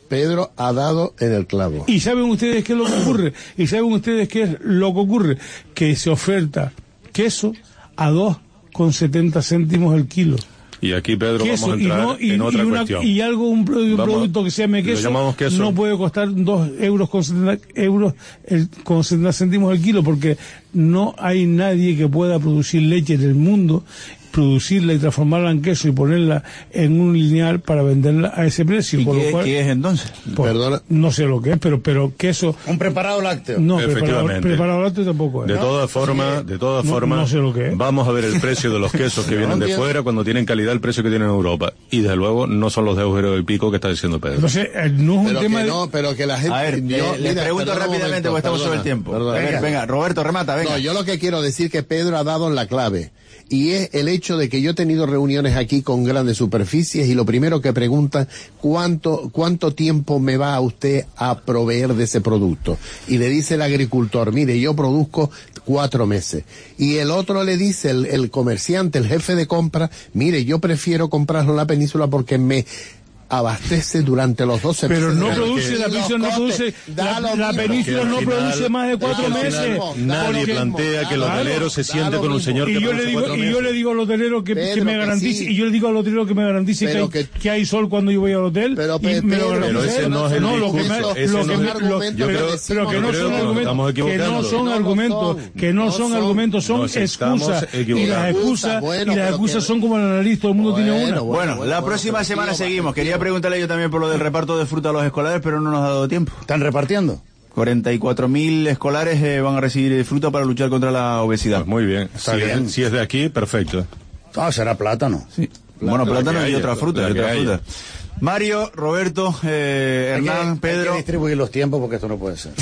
Pedro ha dado en el clavo. ¿Y saben ustedes qué es lo que ocurre? ¿Y saben ustedes qué es lo que ocurre? Que se oferta queso a dos con setenta céntimos el kilo. Y aquí, Pedro, queso, vamos a entrar y no, y, en otra y una, cuestión. Y algo, un, un vamos, producto que se llame queso, queso, no puede costar dos euros con setenta, euros el, con setenta céntimos el kilo, porque no hay nadie que pueda producir leche en el mundo, producirla y transformarla en queso y ponerla en un lineal para venderla a ese precio. ¿Y por qué, lo cual, qué es entonces? Pues, Perdona. No sé lo que es, pero pero queso. Un preparado lácteo. No, preparado, preparado lácteo tampoco es. De ¿no? todas formas, de todas no, formas, no sé lo que es. Vamos a ver el precio de los quesos que vienen de fuera cuando tienen calidad el precio que tienen en Europa. Y desde luego no son los de euros y pico que está diciendo Pedro. Entonces, no es un pero tema que de... no, pero que la gente... A ver, yo, eh, le mira, pregunto rápidamente porque estamos sobre el tiempo. Perdona, venga, venga, Roberto, remata, venga. No, yo lo que quiero decir que Pedro ha dado en la clave. Y es el hecho de que yo he tenido reuniones aquí con grandes superficies y lo primero que preguntan, ¿cuánto, cuánto tiempo me va a usted a proveer de ese producto? Y le dice el agricultor, mire, yo produzco cuatro meses. Y el otro le dice, el, el comerciante, el jefe de compra, mire, yo prefiero comprarlo en la península porque me abastece durante los doce meses. Pero no produce, la península no produce, la, la península no produce más de cuatro meses. Nadie plantea que el hotelero se siente con un señor que y yo le digo Y yo le digo al hotelero que, que me garantice, y yo le digo al hotelero que me garantice que hay, que, que hay sol cuando yo voy al hotel, pero, y me lo pero ese no es el no, lo que discurso, me, lo que me, lo, pero, pero que no son argumentos, que no son argumentos, que no son argumentos, son excusas, y las excusas, y las excusas son como la nariz, todo el mundo tiene una. Bueno, la próxima semana seguimos. Quería preguntarle yo también por lo del reparto de fruta a los escolares, pero no nos ha dado tiempo. ¿Están repartiendo? cuarenta y cuatro mil escolares eh, van a recibir fruta para luchar contra la obesidad. Pues muy bien. Si, bien. Es, si es de aquí, perfecto. Ah, será plátano. Sí. Bueno, plátano y otra fruta. Y otra fruta. Mario, Roberto, eh, Hernán, que, Pedro. Hay que distribuir los tiempos porque esto no puede ser.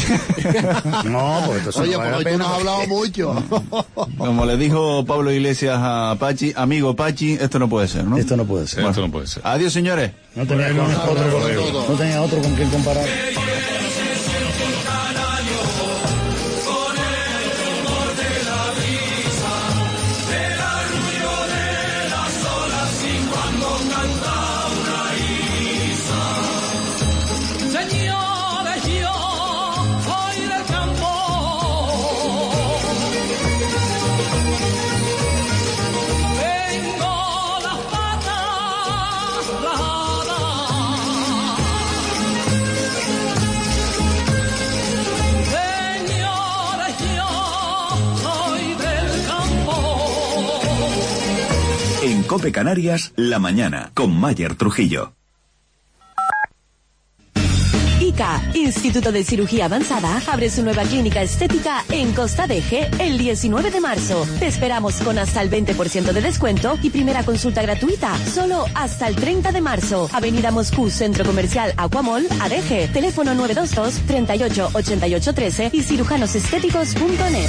No, porque esto Oye, no vale pues la hoy pena. nos has hablado mucho. Como le dijo Pablo Iglesias a Pachi, amigo Pachi, esto no puede ser, ¿no? Esto no puede ser. Bueno, esto no puede ser. Adiós, señores. No tenía, con, otro, con, no tenía otro con quien comparar. COPE Canarias, la mañana, con Mayer Trujillo. I C A, Instituto de Cirugía Avanzada, abre su nueva clínica estética en Costa de Eje el diecinueve de marzo. Te esperamos con hasta el veinte por ciento de descuento y primera consulta gratuita, solo hasta el treinta de marzo. Avenida Moscú, Centro Comercial Aquamol, Adeje. Teléfono nueve dos dos, treinta y ocho, ochenta y ocho, trece y cirujanosestéticos punto net.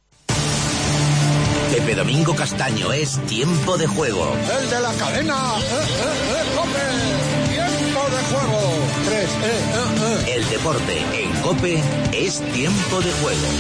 Pepe Domingo Castaño, es tiempo de juego. El de la cadena, eh, eh, eh, COPE. Tiempo de juego. Tres, eh, eh, eh. El deporte en COPE es tiempo de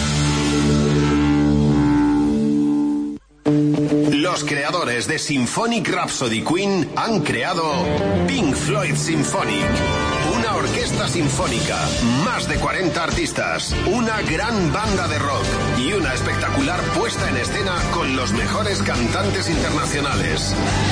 juego. Los creadores de Symphonic Rhapsody Queen han creado Pink Floyd Symphonic. Una orquesta sinfónica, más de cuarenta artistas, una gran banda de rock y una espectacular puesta en escena con los mejores cantantes internacionales.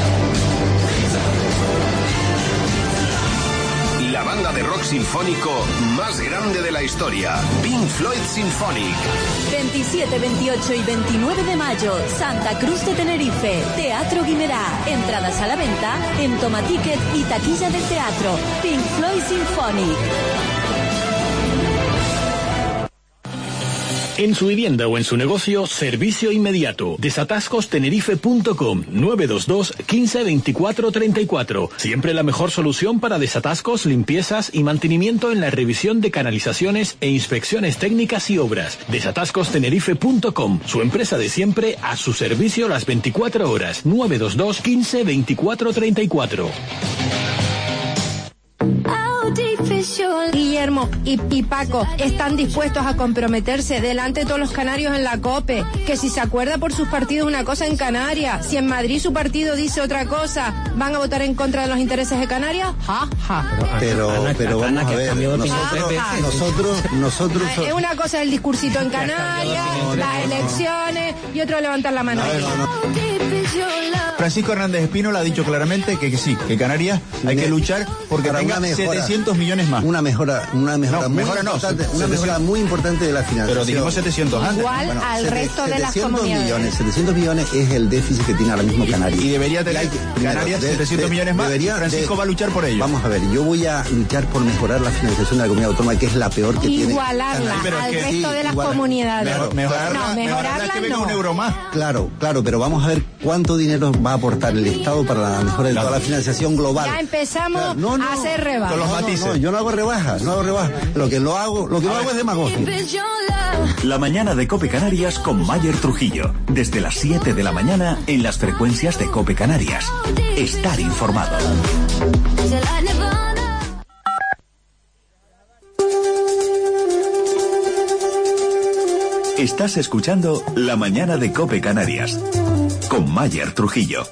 La banda de rock sinfónico más grande de la historia, Pink Floyd Symphonic. veintisiete, veintiocho y veintinueve de mayo, Santa Cruz de Tenerife, Teatro Guimerá. Entradas a la venta en Tomaticket y taquilla del teatro. Pink Floyd Symphonic. En su vivienda o en su negocio, servicio inmediato. desatascos tenerife punto com, nueve dos dos, quince, veinticuatro, treinta y cuatro. Siempre la mejor solución para desatascos, limpiezas y mantenimiento en la revisión de canalizaciones e inspecciones técnicas y obras. desatascos tenerife punto com, su empresa de siempre a su servicio las veinticuatro horas. nueve dos dos, quince, veinticuatro, treinta y cuatro. How deep is Guillermo y, y Paco están dispuestos a comprometerse delante de todos los canarios en la COPE, que si se acuerda por sus partidos una cosa en Canarias, si en Madrid su partido dice otra cosa, ¿van a votar en contra de los intereses de Canarias? Ja, ja. Pero, Ana, pero Ana, vamos Ana, a ver, nosotros, ja, ja. nosotros, nosotros... Es una cosa el discursito en Canarias, las elecciones, y otro levantar la mano. No, no, no. Francisco Hernández Espínola ha dicho claramente que, que sí, que Canarias hay que luchar porque para tenga mejora, setecientos millones más. Una mejora, una mejora, no, muy, mejora importante, no, una mejora muy importante de la financiación. Pero dijimos setecientos antes. Igual bueno, al sete, resto de las comunidades. Millones, setecientos millones es el déficit que tiene ahora mismo Canarias. Y debería tener Canarias de, setecientos de, millones más. Debería, Francisco de, va a luchar por ello. Vamos a ver, yo voy a luchar por mejorar la financiación de la comunidad autónoma, que es la peor que Igualarla tiene. Igualarla al resto sí, de las igual, comunidades. Claro, mejorarla, no, mejorarla, mejorarla no. un euro más. Claro, claro, pero vamos a ver cuánto dinero va a aportar el Estado para la mejora de claro. toda la financiación global. Ya empezamos claro, no, no, a hacer rebajas. Con los no, matices. No, no, yo no hago rebajas, no hago rebajas. Lo que lo hago, lo que no hago es demagogia. La mañana de COPE Canarias con Mayer Trujillo. Desde las siete de la mañana en las frecuencias de COPE Canarias. Estar informado. Estás escuchando La mañana de COPE Canarias con Mayer Trujillo.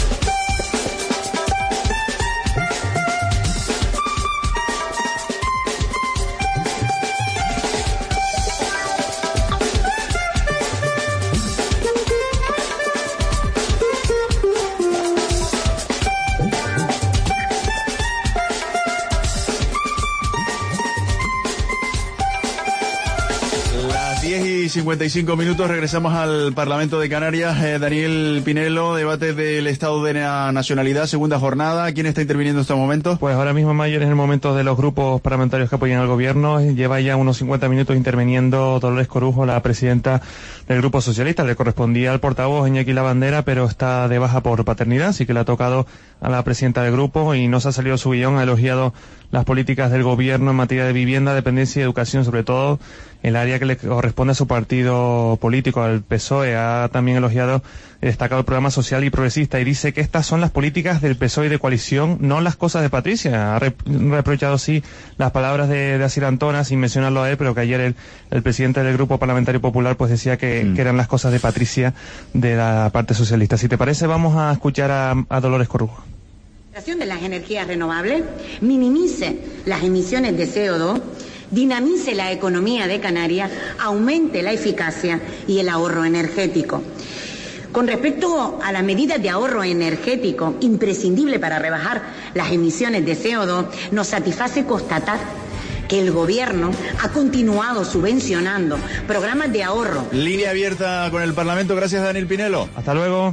cincuenta y cinco minutos, regresamos al Parlamento de Canarias. Eh, Daniel Pinelo, debate del Estado de la Nacionalidad, segunda jornada. ¿Quién está interviniendo en estos momentos? Pues ahora mismo, Mayer, es el momento de los grupos parlamentarios que apoyan al gobierno. Lleva ya unos cincuenta minutos interviniendo Dolores Corujo, la presidenta del Grupo Socialista. Le correspondía al portavoz Iñaki Lavandera, pero está de baja por paternidad, así que le ha tocado a la presidenta del grupo y no se ha salido su guión. Ha elogiado las políticas del gobierno en materia de vivienda, dependencia y educación, sobre todo el área que le corresponde a su partido político, al P S O E. Ha también elogiado, destacado el programa social y progresista y dice que estas son las políticas del P S O E y de coalición, no las cosas de Patricia. Ha re reprochado sí las palabras de, de Asir Antona, sin mencionarlo a él, pero que ayer el, el presidente del Grupo Parlamentario Popular pues decía que, mm. que eran las cosas de Patricia de la parte socialista. Si te parece, vamos a escuchar a, a Dolores Corujo. De las energías renovables, minimice las emisiones de C O dos, dinamice la economía de Canarias, aumente la eficacia y el ahorro energético. Con respecto a las medidas de ahorro energético imprescindible para rebajar las emisiones de C O dos, nos satisface constatar que el gobierno ha continuado subvencionando programas de ahorro. Línea abierta con el Parlamento. Gracias, Daniel Pinelo. Hasta luego.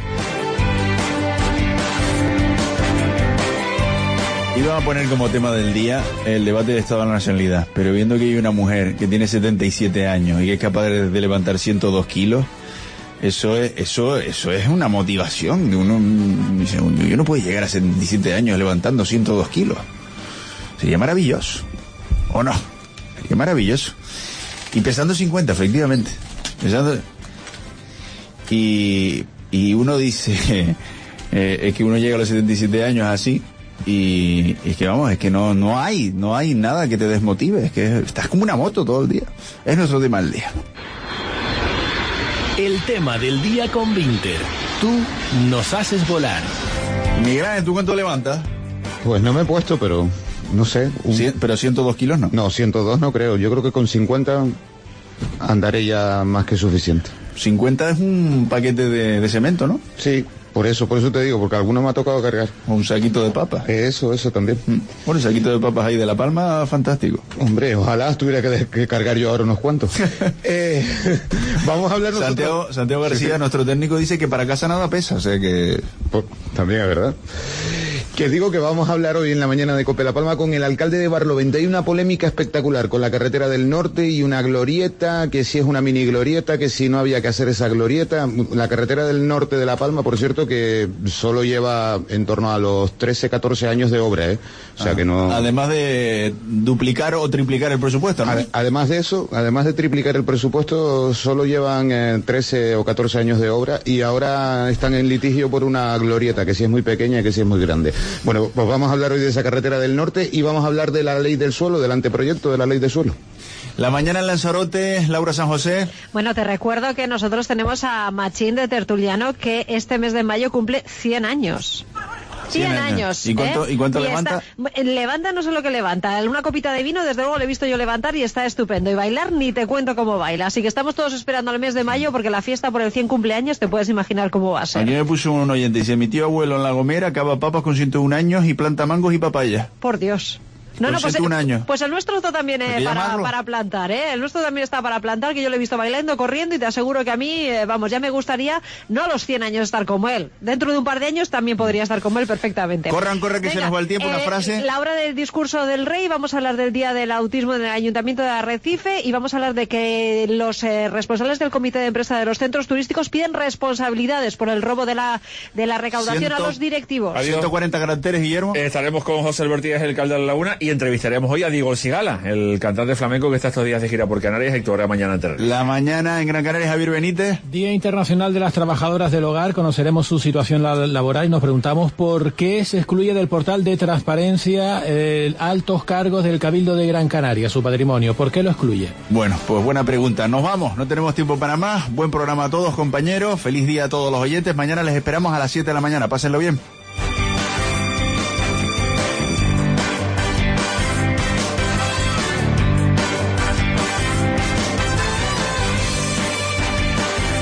Iba a poner como tema del día el debate de Estado de la Nacionalidad, pero viendo que hay una mujer que tiene setenta y siete años y que es capaz de, de levantar ciento dos kilos, eso es, eso, eso es una motivación. De uno, yo no puedo llegar a setenta y siete años levantando ciento dos kilos. Sería maravilloso. ¿O no? Sería maravilloso. Y pesando cincuenta, efectivamente. Pesando... Y, y uno dice, eh, es que uno llega a los setenta y siete años así. Y es que vamos, es que no, no hay, no hay nada que te desmotive, es que estás como una moto todo el día. Es nuestro tema del día. El tema del día con Vinter. Tú nos haces volar. Miguel, ¿tú cuánto levantas? Pues no me he puesto, pero no sé. Un... ¿Sí? ¿Pero ciento dos kilos no? No, ciento dos no creo. Yo creo que con cincuenta andaré ya más que suficiente. cincuenta es un paquete de, de cemento, ¿no? Sí. Por eso, por eso te digo, porque alguno me ha tocado cargar. O un saquito de papas. Eso, eso también. Mm. Bueno, el saquito de papas ahí de La Palma, fantástico. Hombre, ojalá tuviera que, que cargar yo ahora unos cuantos. eh, vamos a hablar nosotros. Santiago, Santiago García, sí, sí. Nuestro técnico, dice que para casa nada pesa, o sea que... Pues, también es verdad. Que digo que vamos a hablar hoy en la mañana de COPE La Palma con el alcalde de Barlovento. Hay una polémica espectacular con la carretera del norte y una glorieta, que si es una mini glorieta, que si no había que hacer esa glorieta. La carretera del norte de La Palma, por cierto, que solo lleva en torno a los trece, catorce años de obra, ¿eh? O sea ah, que no... Además de duplicar o triplicar el presupuesto, ¿no? Ad además de eso, además de triplicar el presupuesto, solo llevan eh, trece o catorce años de obra y ahora están en litigio por una glorieta, que si es muy pequeña y que si es muy grande. Bueno, pues vamos a hablar hoy de esa carretera del norte y vamos a hablar de la ley del suelo, del anteproyecto de la ley del suelo. La mañana en Lanzarote, Laura San José. Bueno, te recuerdo que nosotros tenemos a Machín de Tertuliano, que este mes de mayo cumple cien años. cien años. ¿Y cuánto, ¿eh? ¿y cuánto y levanta? Está, levanta no sé lo que levanta. Una copita de vino, desde luego le he visto yo levantar y está estupendo. Y bailar ni te cuento cómo baila. Así que estamos todos esperando al mes de mayo porque la fiesta por el cien cumpleaños te puedes imaginar cómo va a ser. Aquí me puso un oyente y dice, mi tío abuelo en La Gomera cava papas con ciento uno años y planta mangos y papayas. Por Dios. No, no, pues, un año. pues el nuestro está también eh, para, para plantar, ¿eh? El nuestro también está para plantar, que yo lo he visto bailando, corriendo, y te aseguro que a mí, eh, vamos, ya me gustaría, no a los cien años estar como él. Dentro de un par de años también podría estar como él perfectamente. Corran, corran, que Venga, se nos va el tiempo, eh, una frase. La hora del discurso del rey, vamos a hablar del Día del Autismo en el Ayuntamiento de Arrecife, y vamos a hablar de que los eh, responsables del Comité de Empresa de los Centros Turísticos piden responsabilidades por el robo de la, de la recaudación Ciento, a los directivos. A ciento cuarenta caracteres, Guillermo. Eh, estaremos con José Alberti, el alcalde de La Laguna, y entrevistaremos hoy a Diego Sigala, el cantante flamenco que está estos días de gira por Canarias y actuará mañana en Tenerife. La mañana en Gran Canaria, Javier Benítez. Día Internacional de las Trabajadoras del Hogar. Conoceremos su situación laboral y nos preguntamos por qué se excluye del portal de transparencia eh, altos cargos del Cabildo de Gran Canaria, su patrimonio. ¿Por qué lo excluye? Bueno, pues buena pregunta. Nos vamos, no tenemos tiempo para más. Buen programa a todos, compañeros. Feliz día a todos los oyentes. Mañana les esperamos a las siete de la mañana. Pásenlo bien.